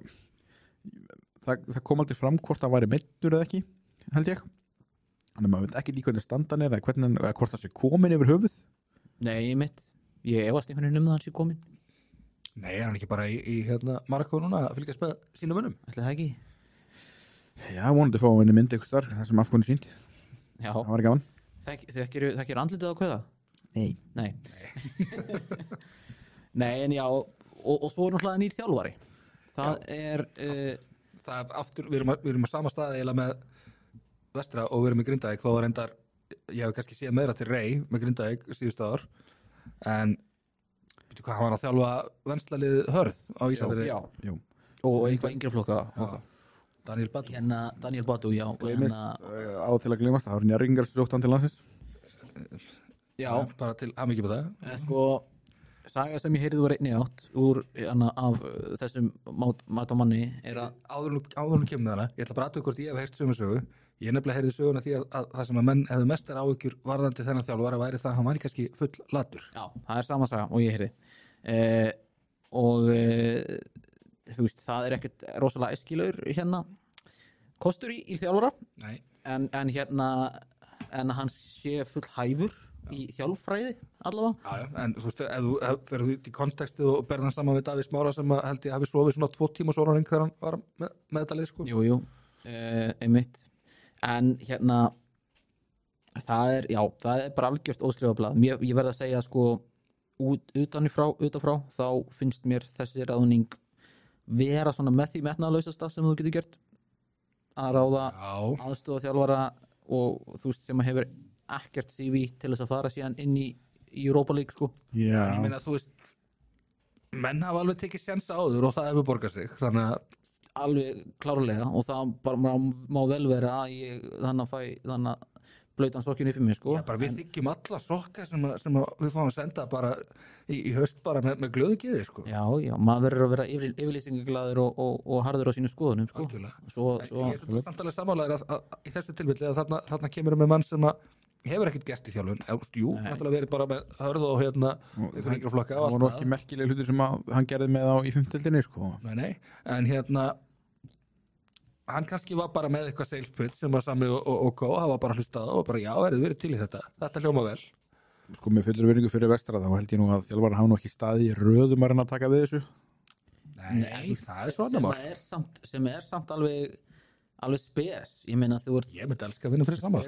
það kom aldrei fram hvort það væri meiddur eða ekki, held ég þannig að maður veit ekki líka hvernig standan er eða hvort það sé komin yfir höfuð nei, ég efast einhvern veginn það sé komin nei, er hann ekki bara í hérna Marokko núna að fylgjast með sínum mönnum ætli það ekki já, vonandi fá að vinna mynd eitthvað starf það sem Afgón er sínt já, það var gaman þekkir andlitið á kauða? Nei Nei, en já og svo er náttúrulega nýr þjálfari það er aftur, við erum á sama staði eiginlega með Vestra og við erum með Grindavík þó reyndar, ég hef kannski séð meira til Rey með Grindavík síðustu ár en veitu hvað, hann var að þjálfa venslaðlið Hörð á Ísafirði já. Og einhvað yngri flokka Daniel Batu já, á til að glimast, það var Njárringar sem sótt hann til landsins já, bara til hamingju með það sko, saga sem ég heyrði úr einni átt úr af þessum mátamanni er að áður kemur þarna, ég ætla bara að hvort ég hef heyrt sömu sögu ég nefnilega heyrði söguna því að það sem að menn hefðu mestar áhyggjur varðandi þennan þjálfara væri það að hann væri kannski full latur já, það er sama saga og ég heyrði þú veist, það er ekkert rosalega æskilegur hérna kostur í þjálfara en hérna en hann sé full hæfur í þjálffræði allavega já, en þú veist, ef þú ferðu út í kontekstið og berðan saman við Davíð Smára sem held ég hafi sofið svona 2 tíma sólarhring þegar hann var með þetta lið sko jú, einmitt en hérna það er bara algjört óskrifablað ég verð að segja sko utanfrá þá finnst mér þessi ráðning vera svona með því metnaðarlausasta sem þú getur gert að ráða aðstoða þjálfara og þú veist sem að hefur ekkert CV til þess að fara síðan inn í Europa League sko ég meina þú veist menn hafa alveg tekið sénsa áður og það hefur borgað sig þannig að alveg klárlega og það bara má vel vera að ég þannig að blautan sokkinu upp í mig sko já, bara við þykjum alla sokka sem við fáum að senda bara í höst bara með glöðu geði sko já, maður verður að vera yfirlýsingaglaður og harður á sínu skoðunum sko ég er samtalið sammálaður að í þessu tilfelli að þarna kemur með mann sem að hefur ekkert gert í þjálfun náttúrulega verið bara með hörð og hérna ykkur yngra flokka það voru ekki merkilega hlutir sem hann gerði með á í 5. deildinni sko nei, en hérna hann kannski var bara með eitthvað sales pitch sem var sami og gó, það var bara hlustað og bara já, verið til í þetta hljóma vel sko með fullur virðingu fyrir Vestra þá held ég nú að þjálfara hafa nú ekki staði í röðum að reyna að taka við þessu nei, það er svona mál sem er samt alveg spes, ég meina ég myndi elska að vinna fyrir saman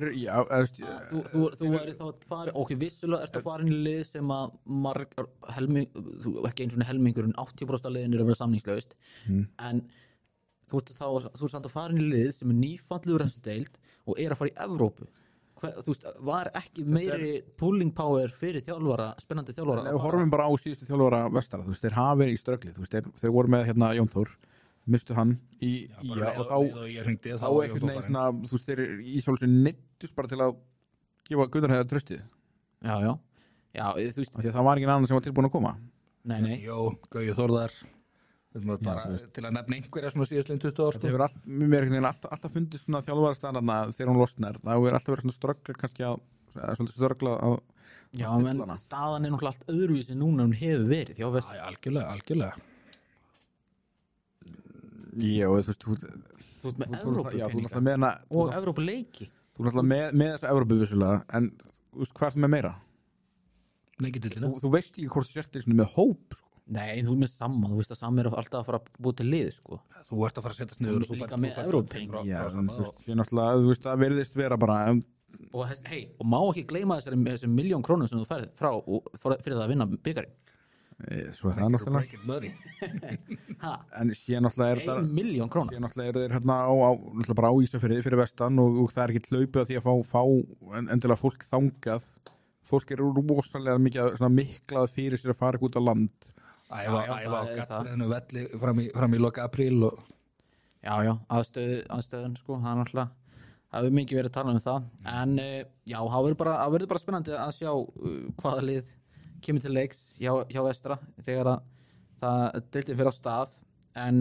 þú væri þá að fara ok, vissulega ertu að fara inn í lið sem að ekki eins og helmingurinn 80% af liðin er að vera samningslaust en þú ert samt að fara inn í lið sem er nýfallegur þessu deild og er að fara í Evrópu þú veist, var ekki meiri pulling power fyrir þjálfara, spennandi þjálfara ef við horfum bara á síðustu þjálfara Vestara þú veist, þeir hafa verið í ströggli þú veist, þeir voru með hérna Jón Þór mistu hann og þá einhvern veginn svona þú veist, þeir í sjálfsög neittust bara til að gefa Gunnar tröstið já, þú veist það var ekki annan sem var tilbúin að koma nei Gauju Þórðar bara til að nefna einhverja svona síðastlegin 20 ár það hefur mér alltaf fundið svona þjálfarastæðarna þegar hún losnar það hefur alltaf verið svona ströggla kannski svolítið ströggla já, menn staðan er náttúrulega allt öðruvísi núna en hún hefur verið já, algjörlega já, þú veist þú ert með Evrópupeninga og Evrópuleiki þú ert alltaf með þessa Evrópu vissulega en þú veist hvað er það með meira þú veist ekki hvort þú sértir með hóp sko. Nei, þú er með Samma, þú veist að Samma er alltaf að fara að búið til lið sko. Þú ert að fara að setja sniður og líka með Evrópupeninga já, þú veist það verðist vera bara og má ekki gleyma þessum 1.000.000 krónum sem þú færið frá fyrir það að vinna byggarinn Svo það náttúrulega en síðan náttúrulega 1 milljón króna síðan náttúrulega þeir hérna náttúrulega bara á Ísafirði fyrir vestan og það er ekki hlaupið að því að fá endilega fólk þangað fólk rosalega mikið svona miklað fyrir sér að fara út á land æfa á gattfriðinu velli fram í loka apríl og Já, aðstöðun sko, það er náttúrulega það hefur mikið verið að tala það en já, það verður bara spennandi að sjá hvaða lið kemur til leiks hjá Vestra þegar það deildin fyrir á stað en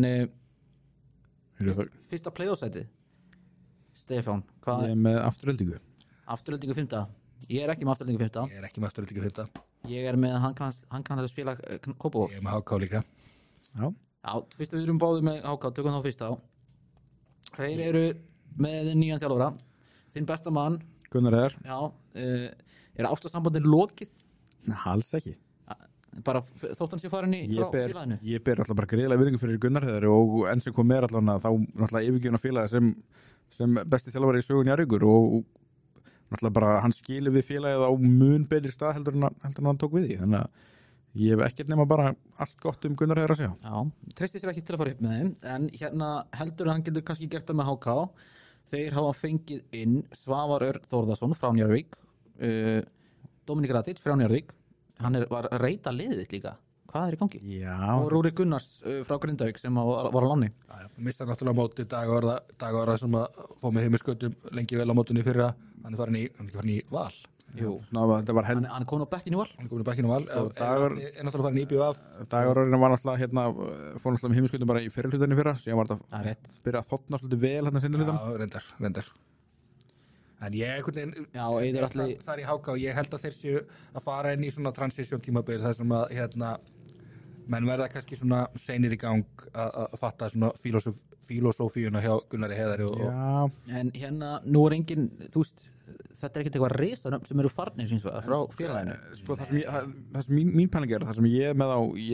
fyrsta playoff-sætið Stefán, hvað Ég með afturöldingu 5. Ég er ekki með afturöldingu 5. Ég er ekki með afturöldingu 5. Ég er með Hankanæðisfélag Kópavórs. Ég er með HK líka. Já, fyrst við erum báðið með HK, tökum þá fyrst á. Þeir eru með nýjan þjálfara. Þinn besta mann. Gunnar Eðar. Já, er ástarsambandin lokið? Alls ekki. Bara þótt hann sé farin frá félaginu? Ég ber alltaf bara greiðlega virðingu fyrir Gunnar Eðar og enn sem kom með allavega þá náttúrulega yfirgefna félagi sem besti þjálfari í sögunni Arigur og náttúrulega bara hann skilur við félagið á mun betri stað heldur en hann tók við því þannig að ég hef ekkert nema bara allt gott Gunnar Eðar að segja. Já, treysti sér ekki til að fara upp með þeim en hérna heldur hann getur kannski gert það með HK. Þeir hafa fengið inn Svavar Örn Þórðarsson frá Njarðvík, Dominik Ratic frá Njarðvík, hann var að reyta liðið líka. Hvað er í gangi? Já. Og Rúrik Gunnars frá Grindavík sem var á láni. Já, missa náttúrulega móti Dagorða sem að fá með heimiskötum lengi vel á mótunni fyrra, hann er farin í Val. Jú, svona þetta var hann er komin á bekkinn í Val. Hann er komin á bekkinn í Val. Dagur er náttúrulega farin í IBVF. Dagurinn var náttúrulega fór náttúrulega með heimiskötum bara í fyrirhlutinni fyrra, síðan var þetta byrja að þotna svolítið vel hérna sinni hlutan. Já, reyndar. En ég það er í HK og ég held að þeir séu að fara inn í svona transition tímabil þar sem að menn verða kannski svona seinir í gang að fatta svona filosófíuna hjá Gunnari Heiðari Já. En hérna, nú er engin, þú veist, þetta er ekkert eitthvað risanöfn sem eru farnir hins vegar frá félaginu. Sko það sem mín pæling er, það sem ég er með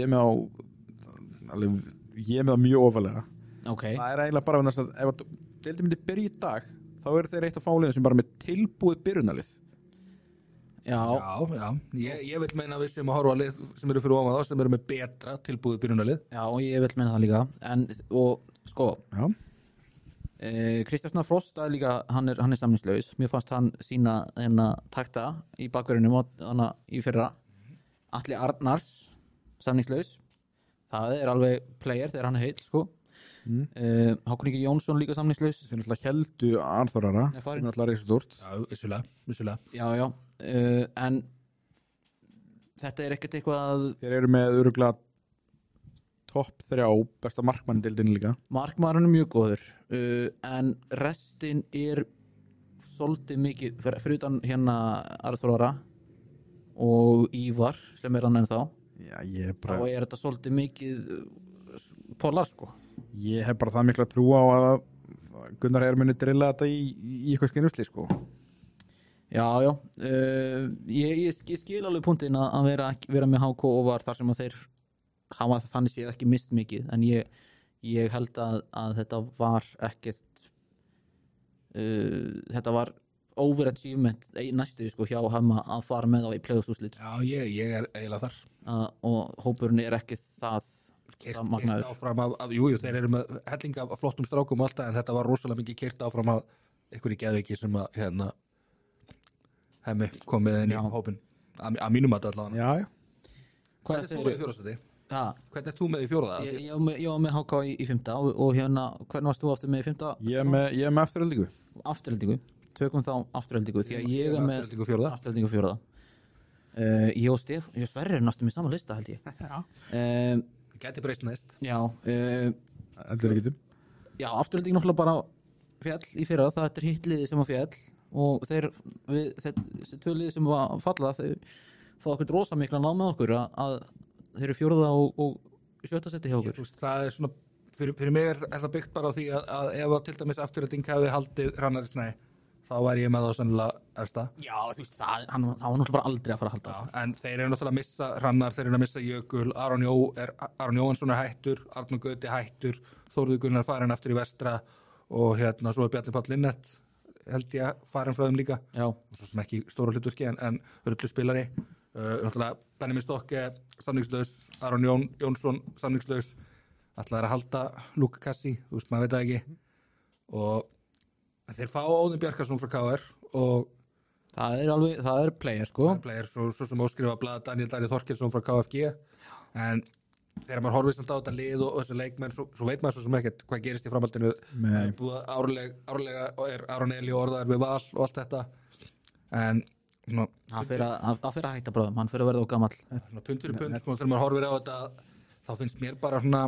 á mjög ofalega. Okay. Það er eiginlega bara ef að deildin myndi byrja í dag, þá eru þeir eitt af fáliðum sem bara með tilbúið byrjunarlið. Já. Ég vil meina við sem að horfa lið sem eru fyrir ofan þá sem eru með betra tilbúið byrjunarlið. Já, og ég vil meina það líka. Og sko, Kristján Frost er líka, hann er samningslaus. Mér fannst hann sína takta í bakverðinu í fyrra. Atli Arnars, samningslaus. Það er alveg player þegar hann er heill, sko. Hákon Ingi Jónsson líka samningslaus. Þeir náttúrulega heldu Arþórara sem er náttúrulega reisastort. Já, vissulega. Já, en þetta er ekkert eitthvað Þeir eru með örugglega topp 3 besta markmann-deildin líka. Markmaðurinn er mjög góður en restin er svolítið mikið fyrir utan hérna Arþórara og Ívar sem er hann ennþá. Já, þá er þetta svolítið mikið pólar, sko. Ég hef bara það mikla trú á að Gunnar Heiðar muni drilla þetta í eitthvað skynusli, sko. Já. Ég skil alveg punktinn að vera með HK og var þar sem að þeir hafa þannig séð ekki mist mikið, en ég held að þetta var ekkert þetta var overachievement næstu, sko, hjá hann að fara með á í playoff-úrslit. Já, ég er eiginlega þar. Og hópurinn er ekki það magnaður. Áfram jú, þeir eru með helling af flottum strákum alltaf, en þetta var rosalega mikið keyrt áfram að ykkur í Geðviki sem að hemmi kom með inn í hópin að mínum að allavega. Já. Hvað er þú með í fjórðastæti? Hvernig er þú með í fjórða? Ég var með HK í 5. og hérna, hvernig varst þú aftur með í 5? Ég er með afturöldingu. Afturöldingu, tökum þá afturöldingu því að ég er með afturöldingu 4. Ég og Sverrir er næstum í sama lista, held ég. Gæti breyst næst. Já. Já, afturölding náttúrulega bara fjall í fyrra, það er hitt liði sem var fjall og þessi 2 liði sem var falla, þau fá okkur rosa mikla náð með okkur að þeir eru 4. og 7. seti hjá okkur. Það er svona, fyrir mig er það byggt bara á því að ef til dæmis afturölding hefði haldið Hrannari Snæ, þá væri ég með þá sennilega efsta. Já, þú veist, það var náttúrulega bara aldrei að fara að halda. Já, en þeir eru náttúrulega að missa Hrannar, þeir eru að missa Jökul, Aron Jóhansson er hættur, Arnur Gauti hættur, Þórður Gunnar farin aftur í vestra og svo er Bjarni Páll Linnett, held ég farin frá þeim líka. Já. Svo sem ekki stóra hlutverki en öllu spilari. Náttúrulega Benjamin Stokke samningslaus, Aron Jónsson samningslaus, ætlaði að halda Luka Kassi, þú veist, maður veit það ekki og þeir fá Óðinn Bjarkarsson frá KR og það er player sko. Player, svo sem óskrifa blað Daniel Darri Þorkelsson frá KFG en þegar maður horfir samt á þetta lið og þessi leikmenn svo veit maður svo sem ekkert hvað gerist í framhaldinu. Það er búið árlega er Aron Eli orðaður við Val og allt þetta en hann fyrir að hætta bráðum, hann fyrir að verða of gamall. Pund fyrir pund, þegar maður horfir á þetta þá finnst mér bara svona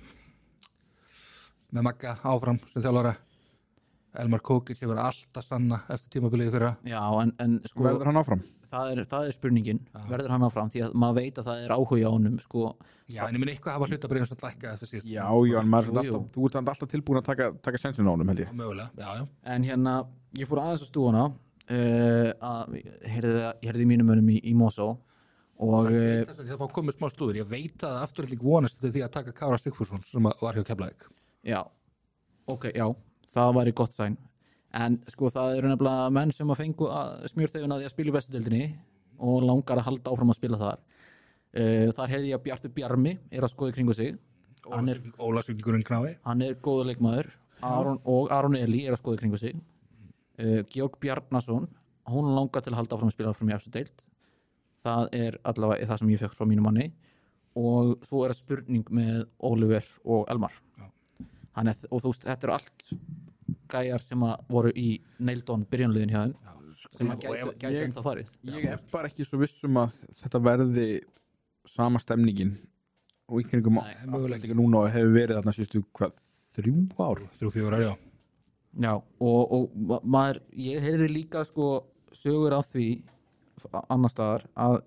með Magga áfram sem þjálfara Elmar Kókic hefur alltaf sanna eftir tímabilið fyrra. Já, en sko verður hann áfram? Það er spurningin, verður hann áfram því að maður veit að það er áhuga á honum sko. Já, en ég minn eitthvað hafa hlutabriðum sem lækka eftir síðast. Já, en þú ert alltaf tilbúin að taka sensin á honum, held ég. Mögulega, já. En ég fór aðeins að stúana ég heyrði í mínum önum í Mosó og það fá komið smá slúður, ég veit að afturlík vonast til því að taka Kára Sigfússon sem var hjá Keflavík. Já, það væri gott sæn. En sko það eru nefnilega menn sem að fengu smjörþefuna því að spila í bestu deildinni og langar að halda áfram að spila þar. Þar heyrði ég að Bjartur Bjarmi er að skoða kringu sig. Ólafsvíkingurinn Knái. Hann er góður leikmaður. Aron Eli er að skoða kringu sig. Georg Bjarnason, hún langar til að halda áfram að spila áfram í efstu deild. Það er allavega það sem ég fekk frá mínu manni. Og svo er það spurning með Oliver og Elmar. Og þú veist, þetta eru allt gæjar sem að voru í Neildon byrjanliðin hjá þeim sem að gæti ennþá farið. Ég er bara ekki svo vissum að þetta verði sama stemningin og í kringum afturlíka núna og hefur verið þarna síðustu 3 ár? 3-4 ár, já. Já, og maður, ég heyrði líka sko sögur af því annar staðar að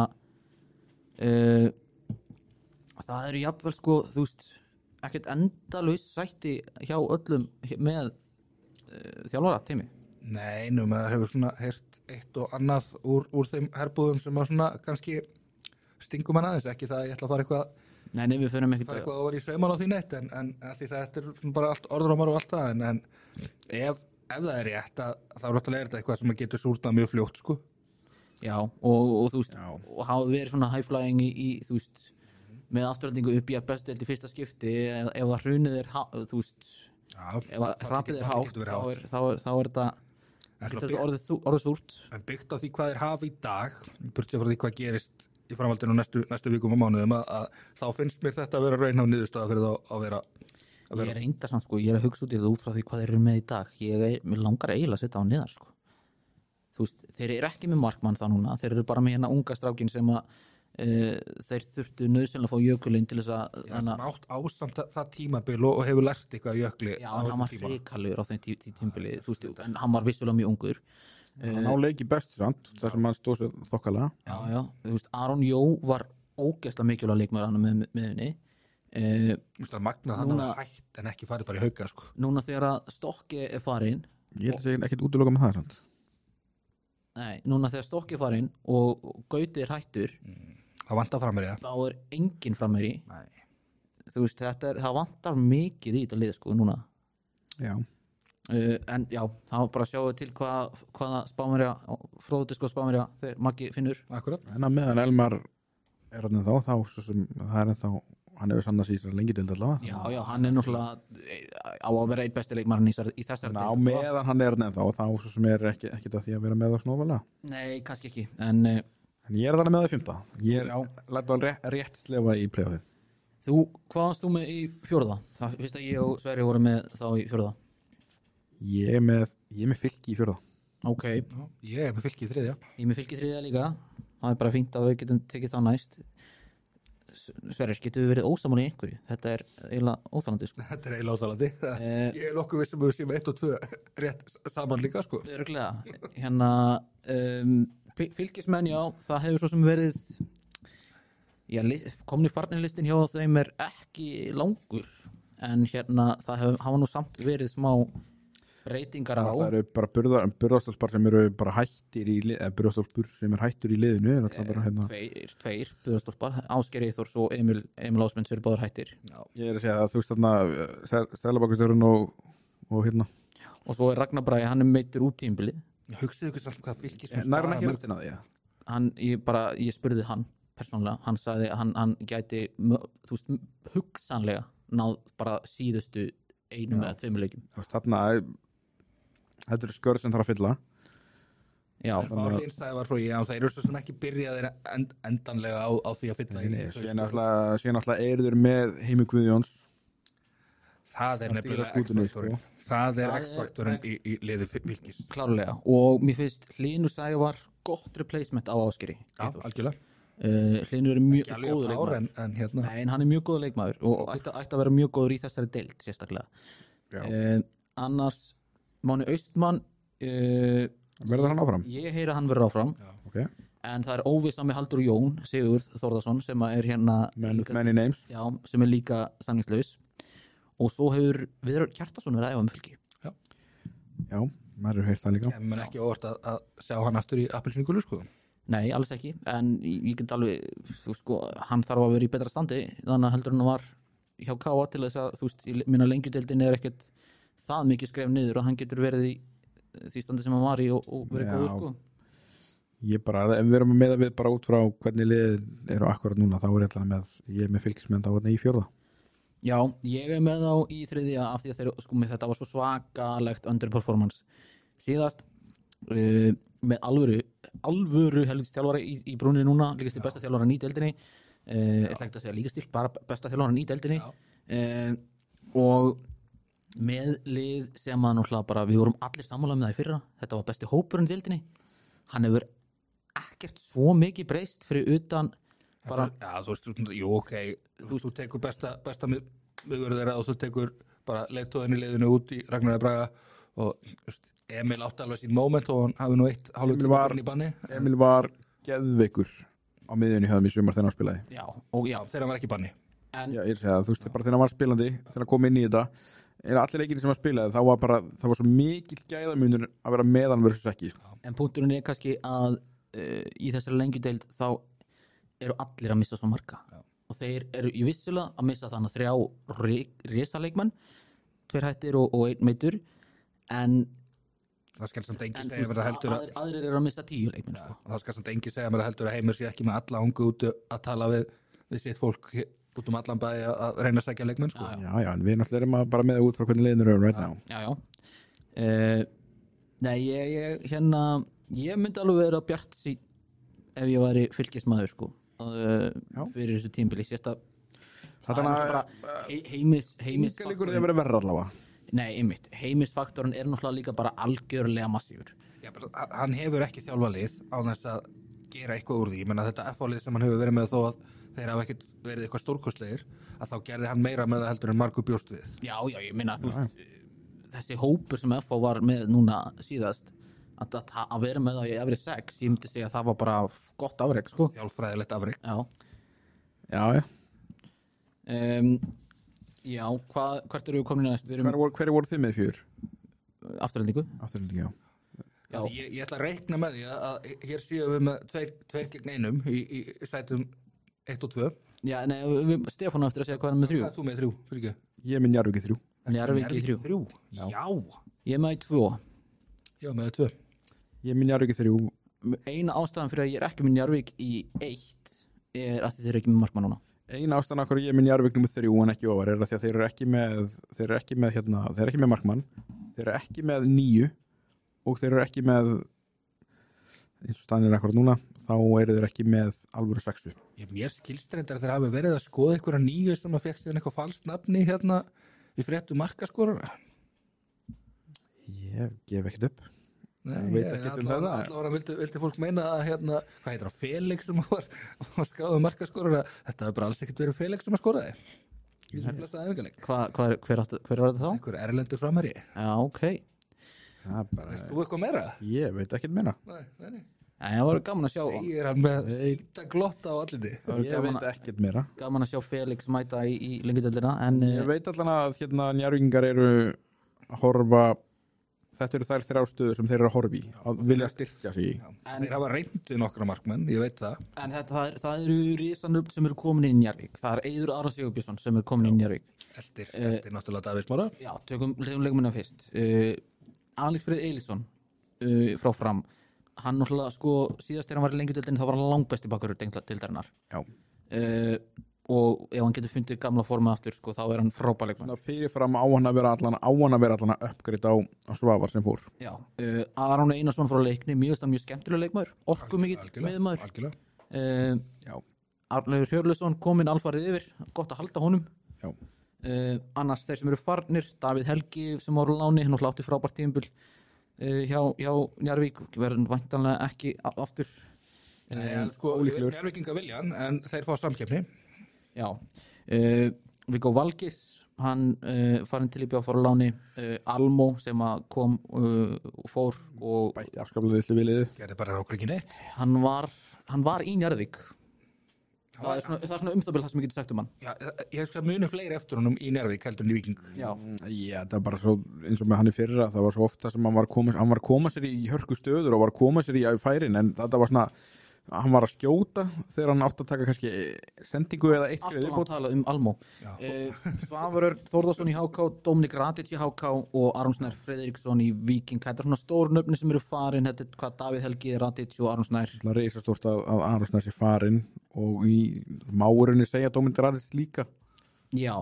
það eru jafnvel sko, þú veist, ekkert endalaus sætti hjá öllum með þjálfara teimi. Nei, maður hefur svona heyrt eitt og annað úr þeim herbúðum sem að svona kannski stingum hann aðeins, ekki það að ég ætla að fara eitthvað Nei, við förum ekkert að var í sveiman á því neitt en því þetta er bara allt orðrómar og allt það en ef það er rétt þá er þetta eitthvað sem getur súrnað mjög fljótt sko. Já, og þú veist og hafa verið svona high flying í þú veist með afturhaldingu upp í að bestu deild í fyrsta skipti ef það hrunið þú veist ef hrapið hátt þá er þetta orðið súrt. En byggt á því hvað þeir hafa í dag burtséð frá því hvað gerist í framhaldinu næstu vikum og mánuðum að þá finnst mér þetta að vera raunhæf niðurstaða fyrir þá að vera Ég er reyndar samt sko, ég er að hugsa út í það út frá því hvað þeir eru með í dag mér langar eiginlega að setja á niðar sko. Þú veist, þeir eru ekki með markmann þá núna, þeir eru bara með unga strákin sem að þeir þurftu nauðsynlega að fá jökulinn til þess að hann átt ásamt það tímabil og hefur lært eitthvað jökli. Já, hann var hrikalegur á þeim tímabili, þú veist, en hann var vissulega mjög ungur. Hann á leiki best samt, þar sem hann stóð sér þokkalega. Já, þú veist, Aron Jó var ógeðslega mikilvæg leikmaður hann með henni. Magnað hann var hætt en ekki farið bara í hauka sko. Núna þegar að Stokki er farinn ég held að segja ekkert útiloka með það samt. Nei, núna þegar Stokki er farinn og Gauti er hættur það vantar frammeiri þá er engin frammeiri. Þú veist, það vantar mikið í þetta lið sko núna. Já. En já, þá bara sjáum við til hvaða spámerja fróðdisko spámerja þegar Maggi finnur. Akkurat. En að meðan Elmar er hann þá svo sem það er ennþá hann hefur sannast í þessari lengi deild allavega. Já, hann er náttúrulega á að vera einn besti leikmaður í þessari deild. Á meðan hann er ennþá þá svo sem er ekki það því að vera með á snóvalega. Nei, kannski ekki, en ég er þannig með það 5. Ég læt á rétt slefa í play-offið. Hvað varst þú með í 4? Það fyrst að ég og Sverri voru með þá í 4. Ég er með Fylki í 4. Ok. Ég er með Fylki í 3. Ég er með Fylki í 3 líka. Það er bara fínt að við getum tekið það næst. Sverrir, getur við verið ósamála í einhverju? Þetta er eiginlega óþálandi sko. Þetta er eiginlega óþálandi. Ég er nokkuð vissum að við séum 1 og 2 rétt saman líka sko. Örugglega. Fylkismenn, já, það hefur svo sem verið komni farnirlistin hjá þeim er ekki langur en það hafa nú samt verið smá breytingar á. Það eru bara burðastólpar sem eru bara hættir í burðastólpur sem er hættur í liðinu Tveir burðastólpar, Ásgeir Eyþórs og Emil Ásmunds eru báðir hættir. Já. Ég er að segja að þú veist þarna Seðlabankastjórinn og og svo er Ragnar Bragi, hann er meiddur út tímabilið. Hugsaðu ykkur samt hvað Fylkismenn nær hann ekki restina af því? ég spurði hann persónulega, hann sagði að hann gæti þú veist, hugsanlega náð bara síðustu 1 eða 2 leikjum. Þarna þetta skör sem þarf að fylla. Já, Hlynstæði var frá það eru svo sem ekki byrjaðir endanlega á því að fylla síðan alltaf Eiður með Heimi Guðjóns. Það nefnilega X-faktorinn. Það X-faktorinn í liði Fylkis. Klárlega, og mér finnst Hlynur Sævar gott replacement á Ásgeiri. Já, algjörlega. Hlynur mjög góður leikmaður en hann mjög góður leikmaður og ætti að vera mjög góður í þessari deild sérstaklega. Annars Máni Austmann verður hann áfram? Ég heyri að hann verður áfram. Okay. En það óvissa með Halldór Jón Sigurð Þórðarsson sem er many names. Já, sem líka samningslaus og svo hefur Viðar Kjartason verið að æfa með Fylki. Já, maður hefur heyrt það líka. En maður ekki óvart að sjá hann aftur í appelsínu gulu sko. Nei, alls ekki, en ég get alveg hann þarf að vera í betra standi þannig að heldur hann var hjá K.A. til þess að, þú veist, minna lengjudeildin er ekkert það mikið skref niður og hann getur verið í því standi sem hann var í og verið góður sko. Ég bara, ef við erum með við bara út frá hvernig liðin eru akkurat núna, þá er ég með Fylkismenn á í 4. Já, ég er með þá í 3. af því að þeir, sko, með þetta var svo svakalegt underperformance síðast með alvöru helvits þjálfara í brúnni núna, líkast til besta þjálfara í deildinni ekki að segja líkast til, bara besta þjálfara í deildinni og með lið sem að náttúrulega bara, við vorum allir sammála með það í fyrra, þetta var besti hópurinn í deildinni, hann hefur ekkert svo mikið breyst fyrir utan bara þú veist, þú tekur besta miðvörður þeirra og þú tekur bara leiðtóðin í liðinu út í Ragnar Braga og Emil átti alveg sín moment og hann hafi nú eitt hálfleikur í banni. Emil var geðveikur á miðjunni hjá þeim í sumar þegar hann spilaði. Já, og þegar hann var ekki í banni. Já, ég segi það, þú veist, bara þegar hann var spilandi, þegar hann kom inn í þetta, allir leikirnir sem hann spilaði, það var svo mikill gæðamunur að vera meðan versus ekki. En punkturinn er kannski að í þessari lengjudeild þá eru allir að missa svo marga. Og þeir eru í vissulega að missa þannig 3 risaleikmenn, 2 hættir og 1 meiddur, en það skal samt engi segja mér að heldur aðrir eru að missa 10 leikmenn sko. Það skal samt engi segja mér að heldur að Heimir sé ekki með alla ungu út að tala við sitt fólk út allan bæ að reyna að sækja leikmenn sko. Já, en við náttúrulega erum bara með út frá hvernig liðin eru right now. Já. Nei, ég myndi alveg vera bjartsýnn ef ég væri Fylkismaður sko. Fyrir þessu tímabili sérsta heimis líkur þegar verið verra allavega. Nei, einmitt, heimisfaktorinn er náttúrulega líka bara algjörlega massífur. Já, hann hefur ekki þjálfað lið á þess að gera eitthvað úr því. Ég menna þetta FH-lið sem hann hefur verið með þó að þeir hafa ekkert verið eitthvað stórkostlegir að þá gerði hann meira með það heldur en margur bjóst við. Já, ég minna þú veist þessi hópur sem FH var með núna síðast að vera með það í efri 6, ég myndi segja að það var bara gott afrek sko. Þjálfræðilegt afrek. Já. Já, hvert eru við komin næst? Hverju voru þið með 4? Afturhendingu, já. Ég ætla að reikna með því að hér séum við með 2 gegn 1 í sætum 1 og 2. Já, nei, Stefán eftir að segja hvað er með 3. Hvað er þú með 3? Fyrir ekki? Ég er með Njarðvík í 3. Njarðvík í 3? Já. Ég er með í 2. Já, með 2. Ég er með Njarðvík í 3. Eina ástæðan fyrir að ég er ekki með Njarðvík í 1 er að þeir eru ekki með markmann núna. Eina ástæðan af hverju ég er með Njarðvík nummer 3 en ekki ofar er að því að þeir eru ekki með markmann, þeir eru ekki með 9 og þeir eru ekki með eins og staðan er akkurat núna, þá eru þeir ekki með alvöru 6. Mér skilst reyndar að þeir hafi verið að skoða einhverja 9 sem að fékkst þeir eitthvað falskt nafni í fréttu markaskorara. Ég gef ekkert upp. Nei, veit ekki það. Allavega vildi fólk meina að hvað heitir það, Felix sem var skráðið markaskorara, þetta hefur bara alls ekkert verið Felix sem að skoraði. Í þessum blessaða æfingarleik. Hver var þetta þá? Einhver erlendur framherji. Já, ok. Veist þú eitthvað meira? Ég veit ekkert meira. Nei. Það var gaman að sjá. Segir hann með þetta glotta á alliti. Ég veit ekkert meira. Gaman að sjá Felix mæta í lengjudöldina. Ég veit allan að Njarðvíkingar eru að horfa. Þetta eru þær 3 stöður sem þeir eru að horfa í að vilja styrkja sig í. Þeir hafa reynt við nokkra markmenn, ég veit það. En það eru risanöfn sem eru komin inn í Njarðvík. Það er Eiður Aron Sigurbjörnsson sem er komin inn í Njarðvík. Eftir náttúrulega Davíð Smára. Já, tökum leikmennina fyrst. Alex Freyr Eilisson frá Fram hann náttúrulega sko síðast þegar hann var í lengjudeildinni þá var hann langbesti bakvörður deildarinnar. Já. Og ef hann getur fundið gamla formu aftur sko þá hann frábær leikmaður. Fyrirfram á hann að vera allan að uppgrita á Svavar sem fór. Já, Aron Einarsson frá Leikni, mjög skemmtilega leikmaður, orkumikill miðjumaður. Algjörlega. Já. Arnleifur Hjörleifsson kominn alfarið yfir, gott að halda honum. Já. Annars þeir sem eru farnir, Davíð Helgi sem var á láni, hann átti frábært tímabil hjá Njarðvík, verður væntanlega ekki aftur. Sko, Njarðvíkinga viljan, en þeir fá samkeppni. Já, Viggo Valgis, hann farin til í bjá fór á láni, Almo sem að kom og fór og bætti afskaplega litlu við liðið. Gerði bara okkur ekki neitt. Hann var í Njarðvík. Það er svona það sem ég getur sagt hann. Já, ég skal muni fleiri eftir honum í Njarðvík heldur en í Víking. Já, það var bara svo, eins og með hann í fyrra, það var svo ofta sem hann var að koma sér í hörku stöður og var að koma sér í færin, en þetta var svona, hann var að skjóta þegar hann átti að taka kannski sendingu eða eitt alltaf hann tala Almo. Svavar Örn Þórðarsson í HK, Dominik Radic í HK og Aron Snær Friðriksson í Víking. Þetta er svona stór nöfni sem eru farin, þetta er hvað Davíð Helgi, Radic og Aron Snær. Það er reisastórt að Aron Snær sé farin og í máurinni segja Dominik Radic líka. Já,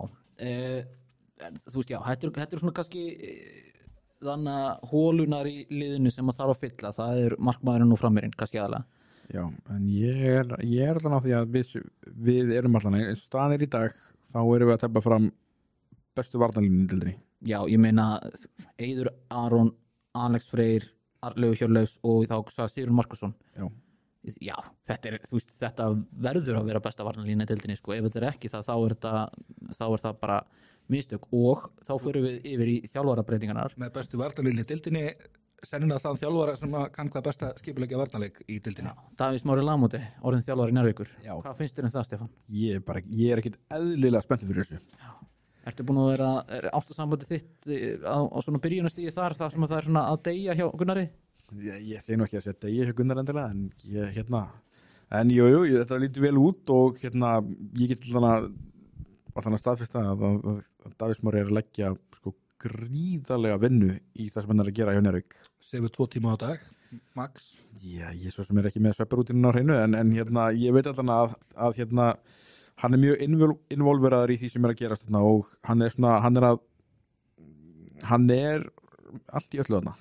þú veist, já, þetta er svona kannski þannig að hólunar í liðinu sem að þarf að fylla, það er markmaðurinn og frammeirinn, kannski aðalega. Já, en ég er allan á því að við erum allan, eins og staðan í dag, þá erum við að tefla fram bestu varnarlínunni í deildinni. Já, ég meina Eiður Aron, Alex Freyr, Arnleifur Hjörleifs og þá Sigurður Markusson. Já, þetta verður að vera besta varnarlína í deildinni, sko. Ef þetta er ekki það, þá er það bara mistök og þá förum við yfir í þjálfarabreitingarnar. Með bestu varnarlínu í deildinni sennilega þann þjálfara sem kann hvað besta skipuleggja varnarleik í deildinni. Davís Smári Lamóti, orðin þjálfari í Njarðvíkur. Hvað finnst þér það, Stefán? Ég er ekkit eðlilega spenntur fyrir þessu. Já. Ertu búin að vera ástasambandið þitt á svona byrjunastíði þar sem það er svona að deyja hjá Gunnari? Ég segi nú ekki að segja deyja hjá Gunnar endilega, en jú, þetta lítur vel út og ég get allan að staðfesta að Davís Smári er að leggja sko gríðarlega vinnu í það sem hann er að gera hjá Njarðvík. Sefur 2 tíma á dag, max. Já, ég svo sem er ekki með svepparútinu á hreinu, en ég veit allan að hann er mjög involveraður í því sem er að gerast þarna og hann er allt í öllu þarna.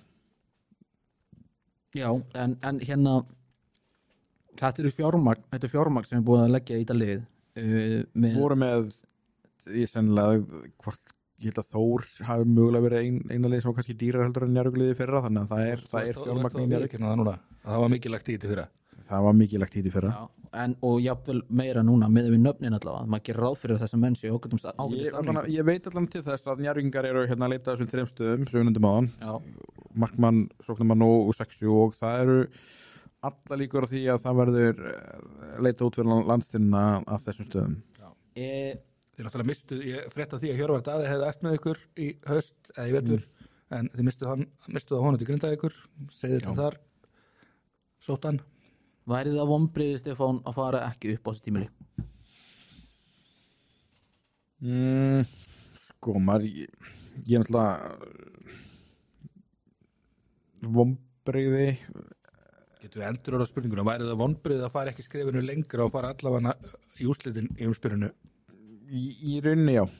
Já, en þetta er fjármagn sem er búið að leggja í þetta lið. Voru með í sennilega ég held að Þór hafi mögulega verið eina leið sem var kannski dýrar heldur en Njarðvík fyrra, þannig að það er fjármagn í Njarðvík. Það var mikið lagt í þetta fyrra. Það var mikið lagt í þetta fyrra. Já, og jafnvel meira núna með við nöfnin allavega, maður gerir ráð fyrir þessa menn sem ég veit allan til þess að Njarðvíkingar eru að leita þessum 3 stöðum, sögunundum áðan, markmann, sóknarmann og sexu og það eru alla líkur á því að það verður leita út fyrir landstínuna að þessum stöðum. Þið náttúrulega mistu, ég frétta því að Hjörvar Daði hefði eftir með ykkur í haust eða í vetur, en þið mistuðu honum til Grindavíkur, segðið til þar sóttan. Væri það vonbrigði, Stefán, að fara ekki upp á þessu tímili? Sko, ég er náttúrulega vonbrigði. Getum við endur ára spurninguna, væri það vonbrigði að fara ekki skrefinu lengra og fara allavega í úrslitin í umspyrinu? Í rauninni, já.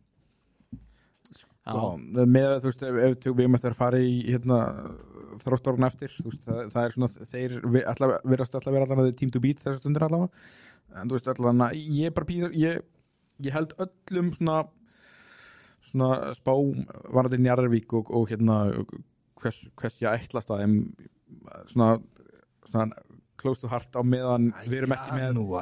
Sko, með þú veist, ef við erum eftir að fara í þróttarinn eftir, þú veist, það er svona, þeir virðast alltaf vera allavega team to beat þessar stundir allavega, en þú veist allavega, ég bara býður, ég held öllum svona spá varðið Njarðvík og hvers ég ætlast að þeim svona close to heart á meðan við erum ekki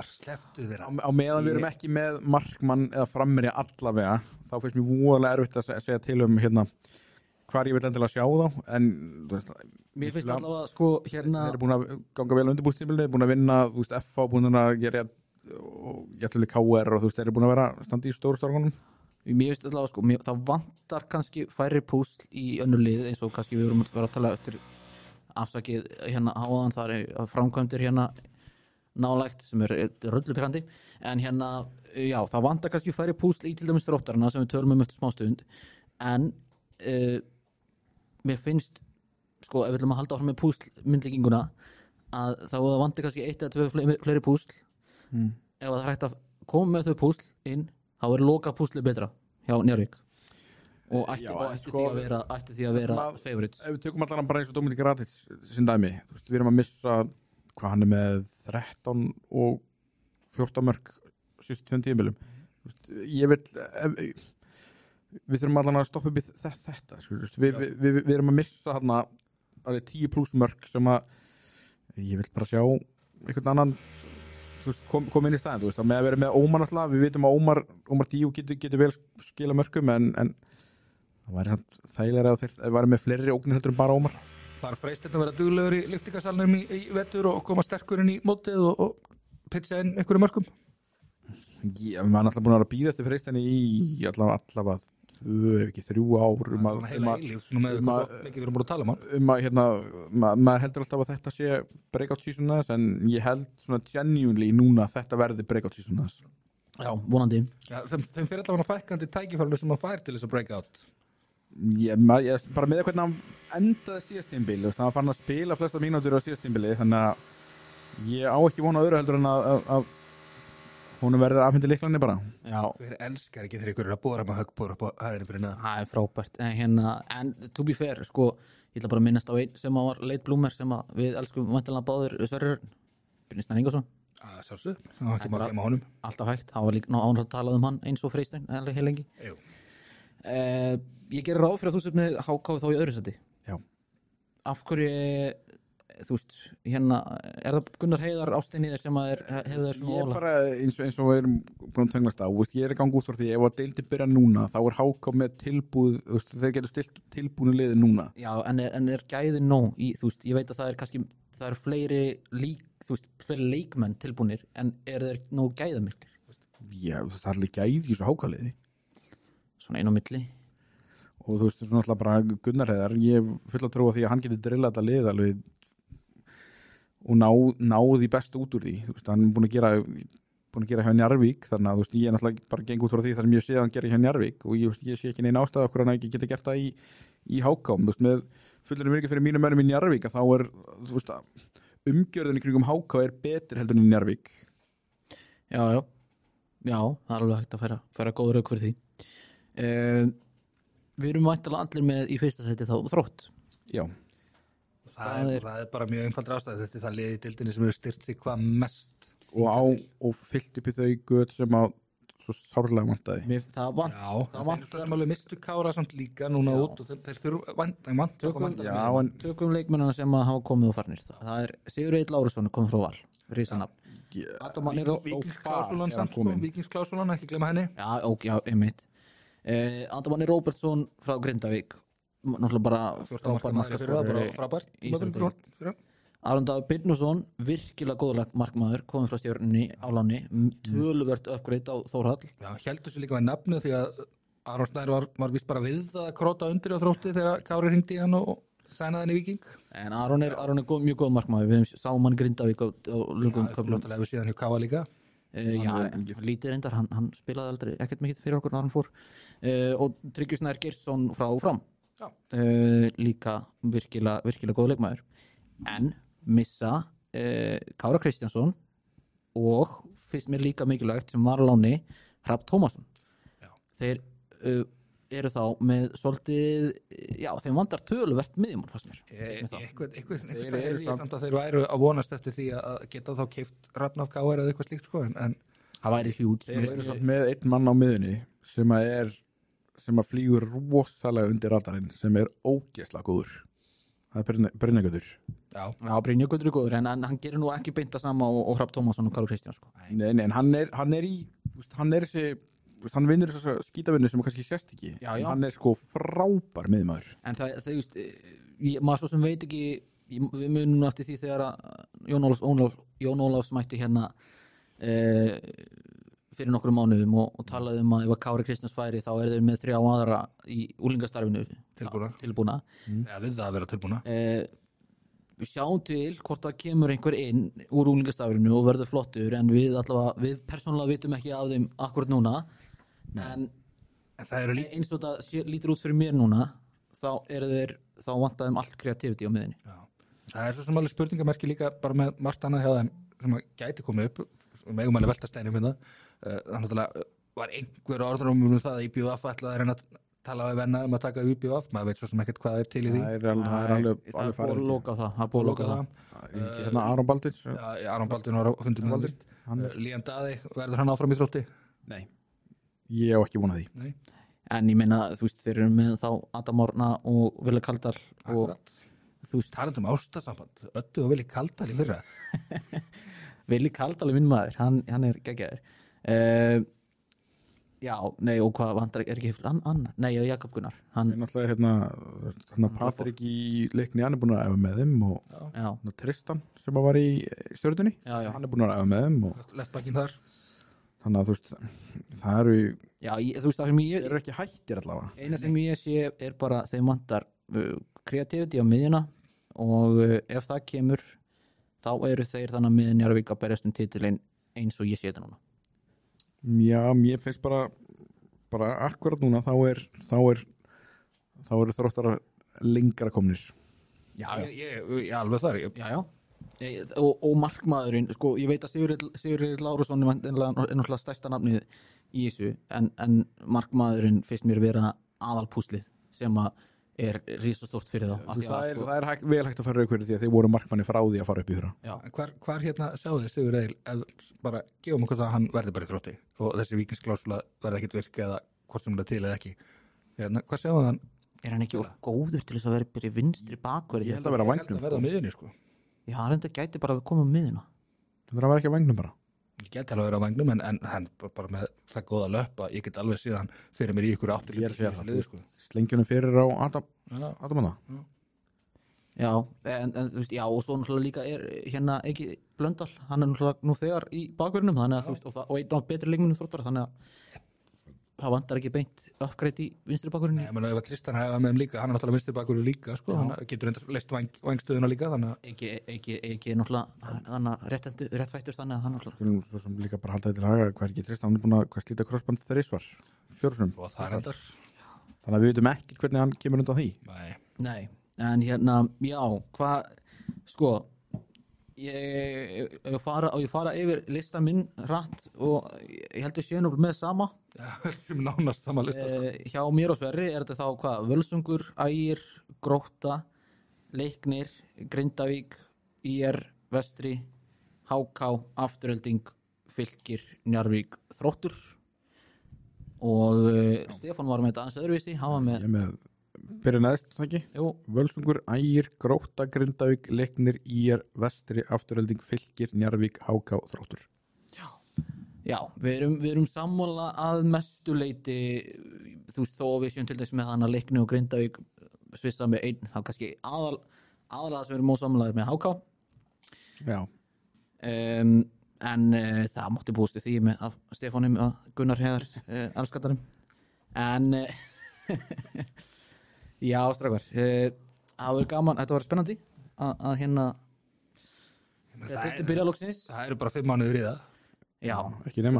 með markmann eða frammerja allavega, þá finnst mér voðalega erfitt að segja til hvar ég vil endilega sjá þá, en mér finnst allavega sko þeir eru búin að ganga vel undirbúrstímabilið, búin að vinna, þú veist, FH búin að gera og jættulega KR og þú veist, þeir eru búin að vera standi í stóru stórgunum. Mér finnst allavega sko, það vantar kannski færri púsl í önnur lið eins og kannski við vorum að vera að tala eftir afsakið áðan, það er framkvæmdir nálægt sem er rullupirrandi, en já, það vantar kannski færri púsl í til dæmis Þróttarana sem við tölum eftir smástund, en mér finnst sko, ef við ætlum að halda áfram með púslmyndlíkinguna að þá það vanti kannski 1 eða 2 fleiri púsl ef það er hægt að koma með þau púsl inn, þá er loka púsli betra hjá Njarðvík og ætti því að vera favorites. Ef við tökum allan bara eins og Dominik Ratic sin dæmi, þú veist, við erum að missa hvað hann er með 13 og 14 mörk síðustu 2 tímabilum. Ég vil við þurfum allan að stoppa upp í þetta við erum að missa þarna 10 pluss mörk sem að ég vil bara sjá einhvern annan kom inn í staðinn, þú veist, að með að vera með Ómar alltaf, við vitum að Ómar Díu getur vel skila mörkum en það væri þægilega að þeir væri með fleiri ógnir heldur en bara Ómar. Það er freist að vera duglegur í lyftingasalnum í vetur og koma sterkur inn í mótið og pitcha inn einhverju mörkum. Já, við erum alltaf búin að bíða eftir freistinni í allavega 2 ef ekki 3 ár maður heldur alltaf að þetta sé breakout season þess en ég held svona genuinely núna að þetta verði breakout season þess. Já, vonandi. Já, þeim fyrir allavega fækkandi tækifærinu sem maður fær til þess að breakout. Ég bara með hvernig hann endaði síðast tímabili, hann var farin að spila flesta mínútur á síðast tímabili, þannig að ég á ekki vona öðru heldur en að hún verður afhendir lyklanir bara. Já. Hver elskar ekki þegar ykkur að bóra með höggbóra upp á hæðinni fyrir neðan. Það er frábært. En to be fair, sko, ég ætla bara að minnast á einn sem var late bloomer sem við elskum væntanlega báður Sverrir Brynjar Ingason. Sjálfsög. Það var ekki maður að gleyma honum. Alltaf hægt. Það var líka ánægt að tala hann eins og Freystein heil lengi. Jú. Ég gerir ráð fyrir að þú sért með HK þá í öðru sæti. Já. Af hverju þú veist, er það Gunnar Heiðar ástinni þér sem hefur þér svona óla? Ég bara, eins og við erum búin að töngast á, ég er í gangi út frá því, ef að deildin byrja núna, þá er HK með tilbúð, þeir getur stilt tilbúinu liði núna. Já, en er gæðin nóg í, þú veist, ég veit að það er kannski, það er fleiri leikmenn tilbúnir, en er þeir nóg gæðamiklir? Já, það er líka gæði í þessu HK-liði. Svona inn á milli. Og þú veist, svona alltaf bara Gunnar Heiðar, ég full að trúa því að hann getur drillað þetta lið alveg og náði best út úr því, þú veist, hann er búin að gera hjá Njarðvík, þannig að þú veist, ég er náttúrulega bara geng út frá því þar sem ég sé að hann gerir hjá Njarðvík og ég sé ekki neina ástæða okkur hann ekki geta gert það í HK, þú veist, með fullur virki fyrir mínum mönnum í Njarðvík að þá er, þú veist, umgjörðin í kringum HK er betur heldur en í Njarðvík. Já, það er alveg hægt að færa góð rauk fyrir því. Við erum væntanlega allir með í fyrsta sæti þá Þrótt. Já. Það er bara mjög einfaldra ástæð, þetta er það liðið í deildinni sem hefur styrt sig hvað mest og fyllt upp í þau göt sem að svo sárlega vantaði. Það vantaði alveg mistu Kára samt líka núna út og þeir þurfa tökum leikmennina sem að hafa komið og farnir. Það er Sigur Egill Lárusson komið frá Val, risanafn. Víkingsklausulan, ekki glemma henni. Já, einmitt. Andamanni Róbertsson frá Grindavík, náttúrulega bara frábært markmaður. Aron Dagur Birnusson, virkilega góður markmaður, komið frá Stjörnunni á láni, töluvert uppgreitt á Þórhall. Já, heldur sér líka með nafnu því að Aron Snær var vist bara við að króta undir á Þrótti þegar Kári hringdi í hann og sænaði hann í Víking. En Aron er mjög góð markmaður, við sáum hann Grindavík á lögum köflum. Það er við síðan hjá Káa líka. Já, lítið reyndar, hann spilaði aldrei ekkert mikið fyrir okkur þegar hann fór. Og Tryggvi Snær Geirsson frá Fram. Líka virkilega góð leikmaður, en missa Kára Kristjánsson og finnst mér líka mikilvægt sem var á láni Hrafn Tómasson. Þeir eru þá með svolítið, þeim vantar töluvert miðjumann fannst mér. Þeir væru að vonast eftir því að geta þá keypt Hrafn af Kára eða eitthvað slíkt sko, en það væri hjút. Þeir eru með einn mann á miðjunni sem að flýgur rosalega undir radarinn, sem er ógeðslega góður. Það er Brynjagötur. Já, Brynjagötur er góður, en hann gerir nú ekki beint það sama og Hrafn Tómasson og Kári Kristjáns sko. Nei, en hann vinnur þess að skítavinnu sem kannski sést ekki. Já. Hann er sko frábær miðmaður. En það maður svo sem veit ekki, við munum eftir því þegar Jón Ólafs mætti hérna fyrir nokkrum mánuðum og talaði að ef að Kári Kristjáns færi þá þeir með 3 aðra í úlingastarfinu tilbúna. Já, við það að vera tilbúna. Við sjáum til hvort það kemur einhver inn úr úlingastarfinu og verður flottur, en við persónulega vitum ekki af þeim akkurat núna. En það eins og það lítur út fyrir mér núna, þá vantar þeim allt kreativiti á miðinni. Já. Það svo sem alveg spurningamerki líka bara með margt annað hjá þeim sem gæti komið upp, megum alveg velta steinum hérna. Þannig að var einhver orðrum það að IBVF ætlaði að reyna að tala við venna að taka IBVF, maður veit svo sem ekkert hvað til í því. Það er búið að loka það. Það er búið að loka það. Hérna Aron Baldvin. Já, Aron Baldvin var á fundum með hann. Líam Daði, verður hann áfram í Þrótti? Nei, ég á ekki vonað því. Nei. En ég meina, þú veist, þeir eru með þá Adam Árna og Vili Kaldal og þú veist, talandi ástasamband, Öddu og Vili Kaldal í fyrra. Vili Kaldal er minn maður, hann er geggjaður. Já, nei, og hvað vantar ekki annar? Nei, Jakob Gunnar. Hann er náttúrulega hérna Patrik í leikni, hann er búin að æfa með þeim og Tristan sem var í Stjörnunni, hann er búin að æfa með þeim og leftbackinn þar. Þannig að þú veist, það eru þú veist, það sem ég eru ekki hættir allavega. Eina sem ég sé er bara þeim vantar kreativiti á miðjuna og ef það kemur þá eru þeir þannig að miðjun Njarðvík að berjast titilinn eins og ég sé þetta núna. Já, mér finnst bara akkurat núna þá eru Þróttarar lengra komnir. Já, ég alveg þar. Já. Og markmaðurinn, sko, ég veit að Sigurður Lárusson er náttúrulega stærsta nafnið í þessu, en markmaðurinn finnst mér vera aðalpúslið sem að er risastórt fyrir þá. Það er vel hægt að fara auðvitað því að þeir voru markmanni frá því að fara upp í fyrra. Hvar hérna sjáðu þið Sigurður Egil, bara gefum okkur það að hann verði bara í Þrótti og þessi víkingsklásula verði ekkit virka eða hvort sem það til eða ekki. Hérna, hvað sjáðu hann? Er hann ekki góður til þess að vera bara í vinstri bakverði? Ég held að vera á vængnum. Verða á miðjunni, sko. Já, hann gæti bara að koma á miðjuna. Það var ekki á vængnum bara. Ég geti alveg að vera á vængnum en hann bara með það góða löpa, ég get alveg síðan fyrir mér í ykkur áttur. Sko. Slengjunum fyrir á Adamanna. Já, en þú veist, já, og svo náttúrulega líka er hérna ekki Blöndal, hann er náttúrulega nú þegar í bakverðinum, þannig að þú veist, og einn á betri leikmennum Þróttara, þannig að það vantar ekki beint uppgreitt í vinstri bakverðinu. Nei, menn ef að Tristan hafa með þeim líka, hann er náttúrulega vinstri bakverður líka, sko, hann getur enda leist vængstöðuna líka, þannig að ekki náttúrulega, þannig að réttfættur þannig að hann náttúrulega. Svo sem líka bara halda til haga, hvað er ekki Tristan, hann er búin að slíta krossband þrisvar, fjórsum. Og það er endar. Þannig að við veitum ekki hvernig hann kemur undan því. Nei, en hérna, já, hvað, sko, ég fara yfir lista minn hratt og ég held að sé nú með sama. Já, sem nánast sama lista. Hjá mér og Sverri er þetta þá hvað? Völsungur, Ægir, Grótta, Leiknir, Grindavík, IR, Vestri, HK, Afturhelding, Fylkir, Njarðvík, Þróttur og Stefán var með þetta aðeins öðruvísi, hann var með fyrir neðst, það ekki? Jú. Völsungur, Ægir, Grótta, Grindavík, Leiknir, IR, Vestri, Afturhelding, Fylkir, Njarðvík, HK, Þróttur. Já, við erum sammála að mestu leyti, þú veist, þó við séum til þess með hana Leikni og Grindavík svissa með einn, þá kannski aðalega sem við erum ósammálaðir með HK. Já. En það mátti búist því með Stefánum og Gunnar Heiðar elskatarum. En já, strákar, það var gaman, þetta var spennandi að hérna þetta byrja loksins. Það eru bara 5 mánuðir í það. Já, ekki nema.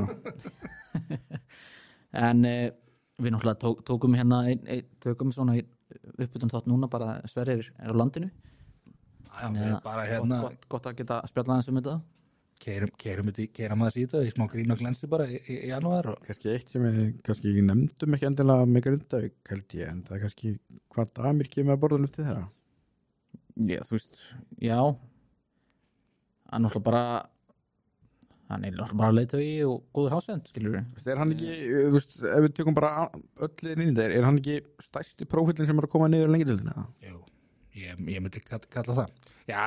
En við náttúrulega tókum hérna tökum svona uppbytun þátt núna bara Sverrir er á landinu. Já, bara hérna gott að geta spjallað eins þetta. Keirum aðeins í þetta í smá grín og glensi bara í janúar. Kannski eitt sem við kannski nefndum ekki endilega með Grindavík held ég, en það er kannski hvað Damir kemur að borðan upp til þeirra. Já, þú veist, já. Hann náttúrulega bara hann er náttúrulega bara leiðtogi og góður hásend, skilur við. Er hann ekki, þú veist, ef við tökum bara öll inn í þetta, er hann ekki stærsti prófillin sem er að koma niður lengi til þetta? Jú, ég myndi kalla það. Já,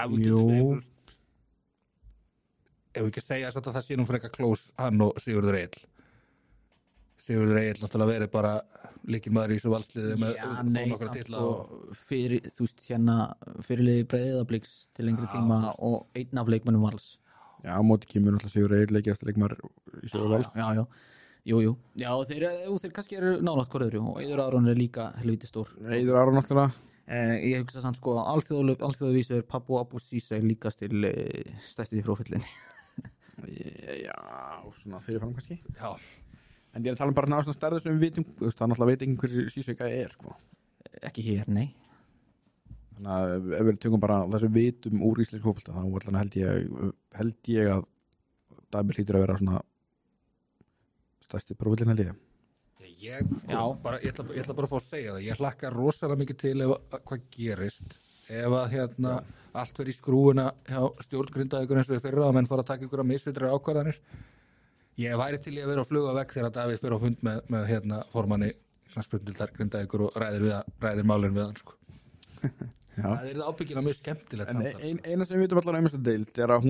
ef við ekki segja að það sé nú frekar klós hann og Sigurður Egil. Sigurður Egil náttúrulega verið bara lykilmaður í þessu valsliði með nokkra titla og fyrir, þú veist, hérna fyrirliði Breiðabliks til lengri tíma og einn af leikmönnum Vals. Já, á móti kemur náttúrulega Sigurður Egil leikjast leikmaður í sögu Vals. Já. Jú. Já, þeir kannski eru nálægt hvort öðru og Eiður Aron er líka helviti stór. Eiður Aron náttúrulega. Ég hugsa samt sko alþjóðavísu er Papu Abu Sisa líkast til stærsti prófillin. Já, svona fyrirfram kannski. Já. En ég er að tala bara svona stærður sem við vitum, það náttúrulega veit ekki hversu Sisa er, sko. Ekki hér, nei. Þannig að ef við tökum bara það sem við vitum úr íslensk fótbolta þá allan held ég að Dæmi hlýtur að vera svona stærsti prófillin held ég. Ég ætla bara að fá að segja það. Ég hlakka rosalega mikið til hvað gerist. Ef að allt verið í skrúuna hjá stjórngrindaðugur eins og fyrra að menn fara að taka ykkur að misvitri ákvarðanir. Ég væri til í að vera að fluga vekk þegar Davíð fyrir á fund með formanni knattspyrnudeild Grindavíkur og ræðir málin við hann sko. Það er ábyggilega mjög skemmtilegt. En eina sem við vitum allan um þessa deild er að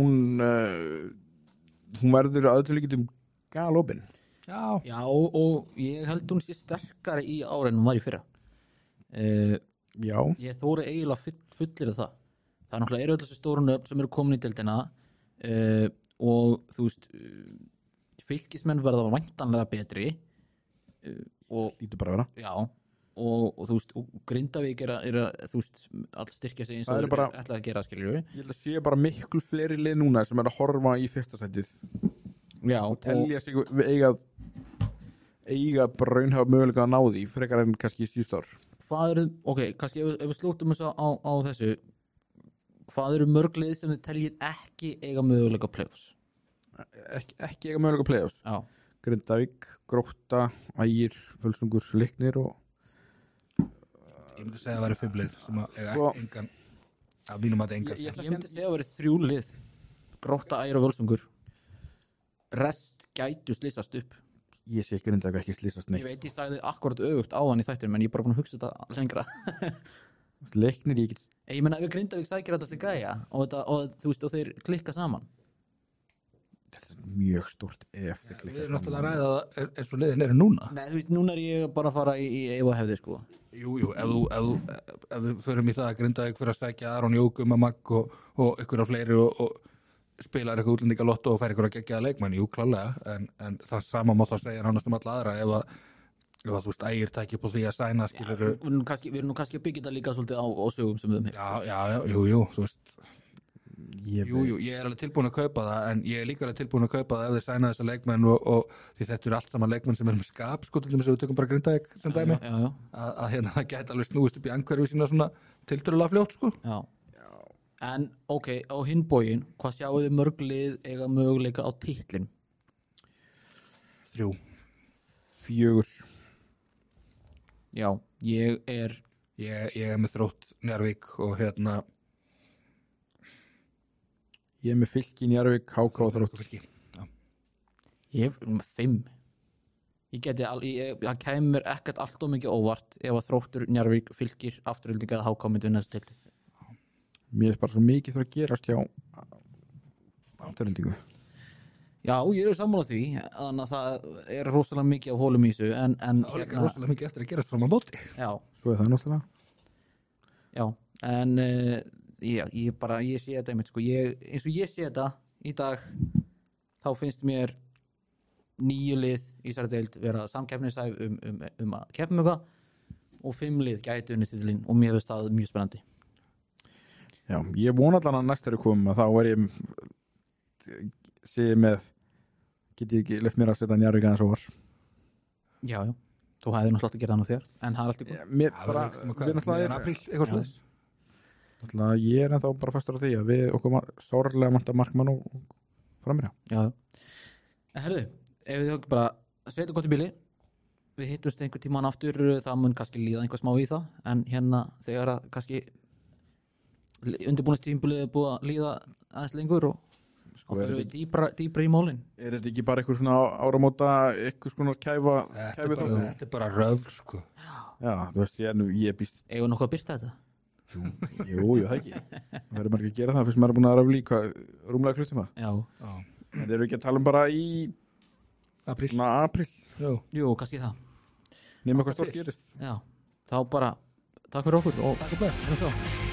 hún verður aðtölugitum galopin. Já, og ég held hún sé sterkari í ár en hún var í fyrra. Já. Ég þóri eiginlega fullir það. Það er náttúrulega öll þessi stóru nöfn sem eru komin í deildina og þú veist fylkismenn verða væntanlega betri og lítur bara að vera. Já, og þú veist og Grindavík er að þú veist all styrkja sig eins og þeir ætla að gera skilur. Ég held að sé bara miklu fleiri lið núna sem að horfa í fyrsta sætið. Já, og telja sig eiga braunhafa möguleika að ná því frekar en kannski í síðust ár. Kannski ef við slóttum þess á þessu, hvað eru mörg lið sem þið teljið ekki eiga möguleika playoffs? Ekki eiga möguleika playoffs? Já. Grindavík, Grótta, Ægir, Völsungur, Leiknir og ég myndi segja að það væri 5 lið sem að eiga engan að mínum að engan. Ég myndi segja að það væri 3 lið, Grótta, Ægir og Völsungur. Rest gætu slysast upp. Ég sé Grindavík ekki slysast neitt. Ég veit ég sagði akkurat öfugt á hann í þættinum en ég er bara búin að hugsa þetta lengra. Leiknir ég meina ef Grindavík sækir þetta sig gæja og þú veist og þeir klikka saman. Þetta er mjög stórt ef þeir klikka saman. Við erum náttúrulega að ræða það eins og liðin eru núna. Nei, þú veist, núna er ég bara að fara í ef og hefði sko. Jú, ef við förum í það að Grindavík fyrir að sækja Aron Jókum að Magg og ykkur af fleiri og spilar eitthvað útlendingalotto og fær ykkur að gegja leikmann, jú, klálega, en það sama mátt að segja nánast alla aðra ef að þú veist, Ægir tækir på því að sæna skilur. Við erum nú kannski að byggja þetta líka svolítið á sögum sem við höfum heyrt. Jú, þú veist. Ég er alveg tilbúin að kaupa það en ég er líka alveg tilbúin að kaupa það ef þeir sæna þessa leikmenn og því þetta eru allt saman leikmenn sem er með skap sko til þess að við tökum bara Grindavík sem dæmi að það gæti alveg snúist upp í angverfi sína svona tiltölulega fljótt sko. Já. En á hinn bóginn, hvað sjáu þið mörg lið eiga möguleika á titlin? 3. 4. Já, ég er með Þrótt Njarðvík og ég er með Fylki, Njarðvík, HK og Þrótt Fylki. Já. Ég er með 5. Það kemur ekkert allt of mikið óvart ef að Þróttur, Njarðvík, Fylkir, Afturölding eða HK myndi vinna þessu til. Mér er bara svo mikið þarf að gerast hjá Afturöldingu. Já, ég er sammála því þannig að það er rosalega mikið af hólum í þessu en það er líka rosalega mikið eftir að gerast fram á móti. Já. Svo er það náttúrulega. Já, en ég sé þetta einmitt sko, eins og ég sé þetta í dag þá finnst mér 9 lið í þessari deild vera samkeppnishæf um að keppa um eitthvað og 5 lið gæti unnið titilinn og mér finnst það mjög spennandi. Já, ég vona allan að næst þegar komum að þá er get ég ekki left mér að setja Njarðvík aðeins og var. Já, þú hefði náttúrulega að gera það nú þér en það er alltaf góð. Við náttúrulega apríl, eitthvað slúðis. Náttúrulega ég er ennþá bara fastur á því að við okkur sárlega manta markmann og framir. Já. Herðu, ef við ekki bara setja gott í bíli, við hittumst einhver tímann aftur, það mun kannski líða einhver smá í það en þegar að kannski undirbúningstímabilið er búið að líða aðeins lengur og fyrir við dýpra í málin. Er þetta ekki bara eitthvað svona áramóta eitthvað svona kæfi þetta er bara röfl sko. Já, þú veist ég býst. Eigum við nokkuð að birta þetta? Jú, það ekki. Það er margir að gera það fyrst maður er búin að röfla í rúmlega klukkutíma. Já. En erum við ekki að tala bara í apríl? Jú, kannski það. Nefnum hvað stórt gerist. Já, þá bara takk fyrir okkur og takk fyrir.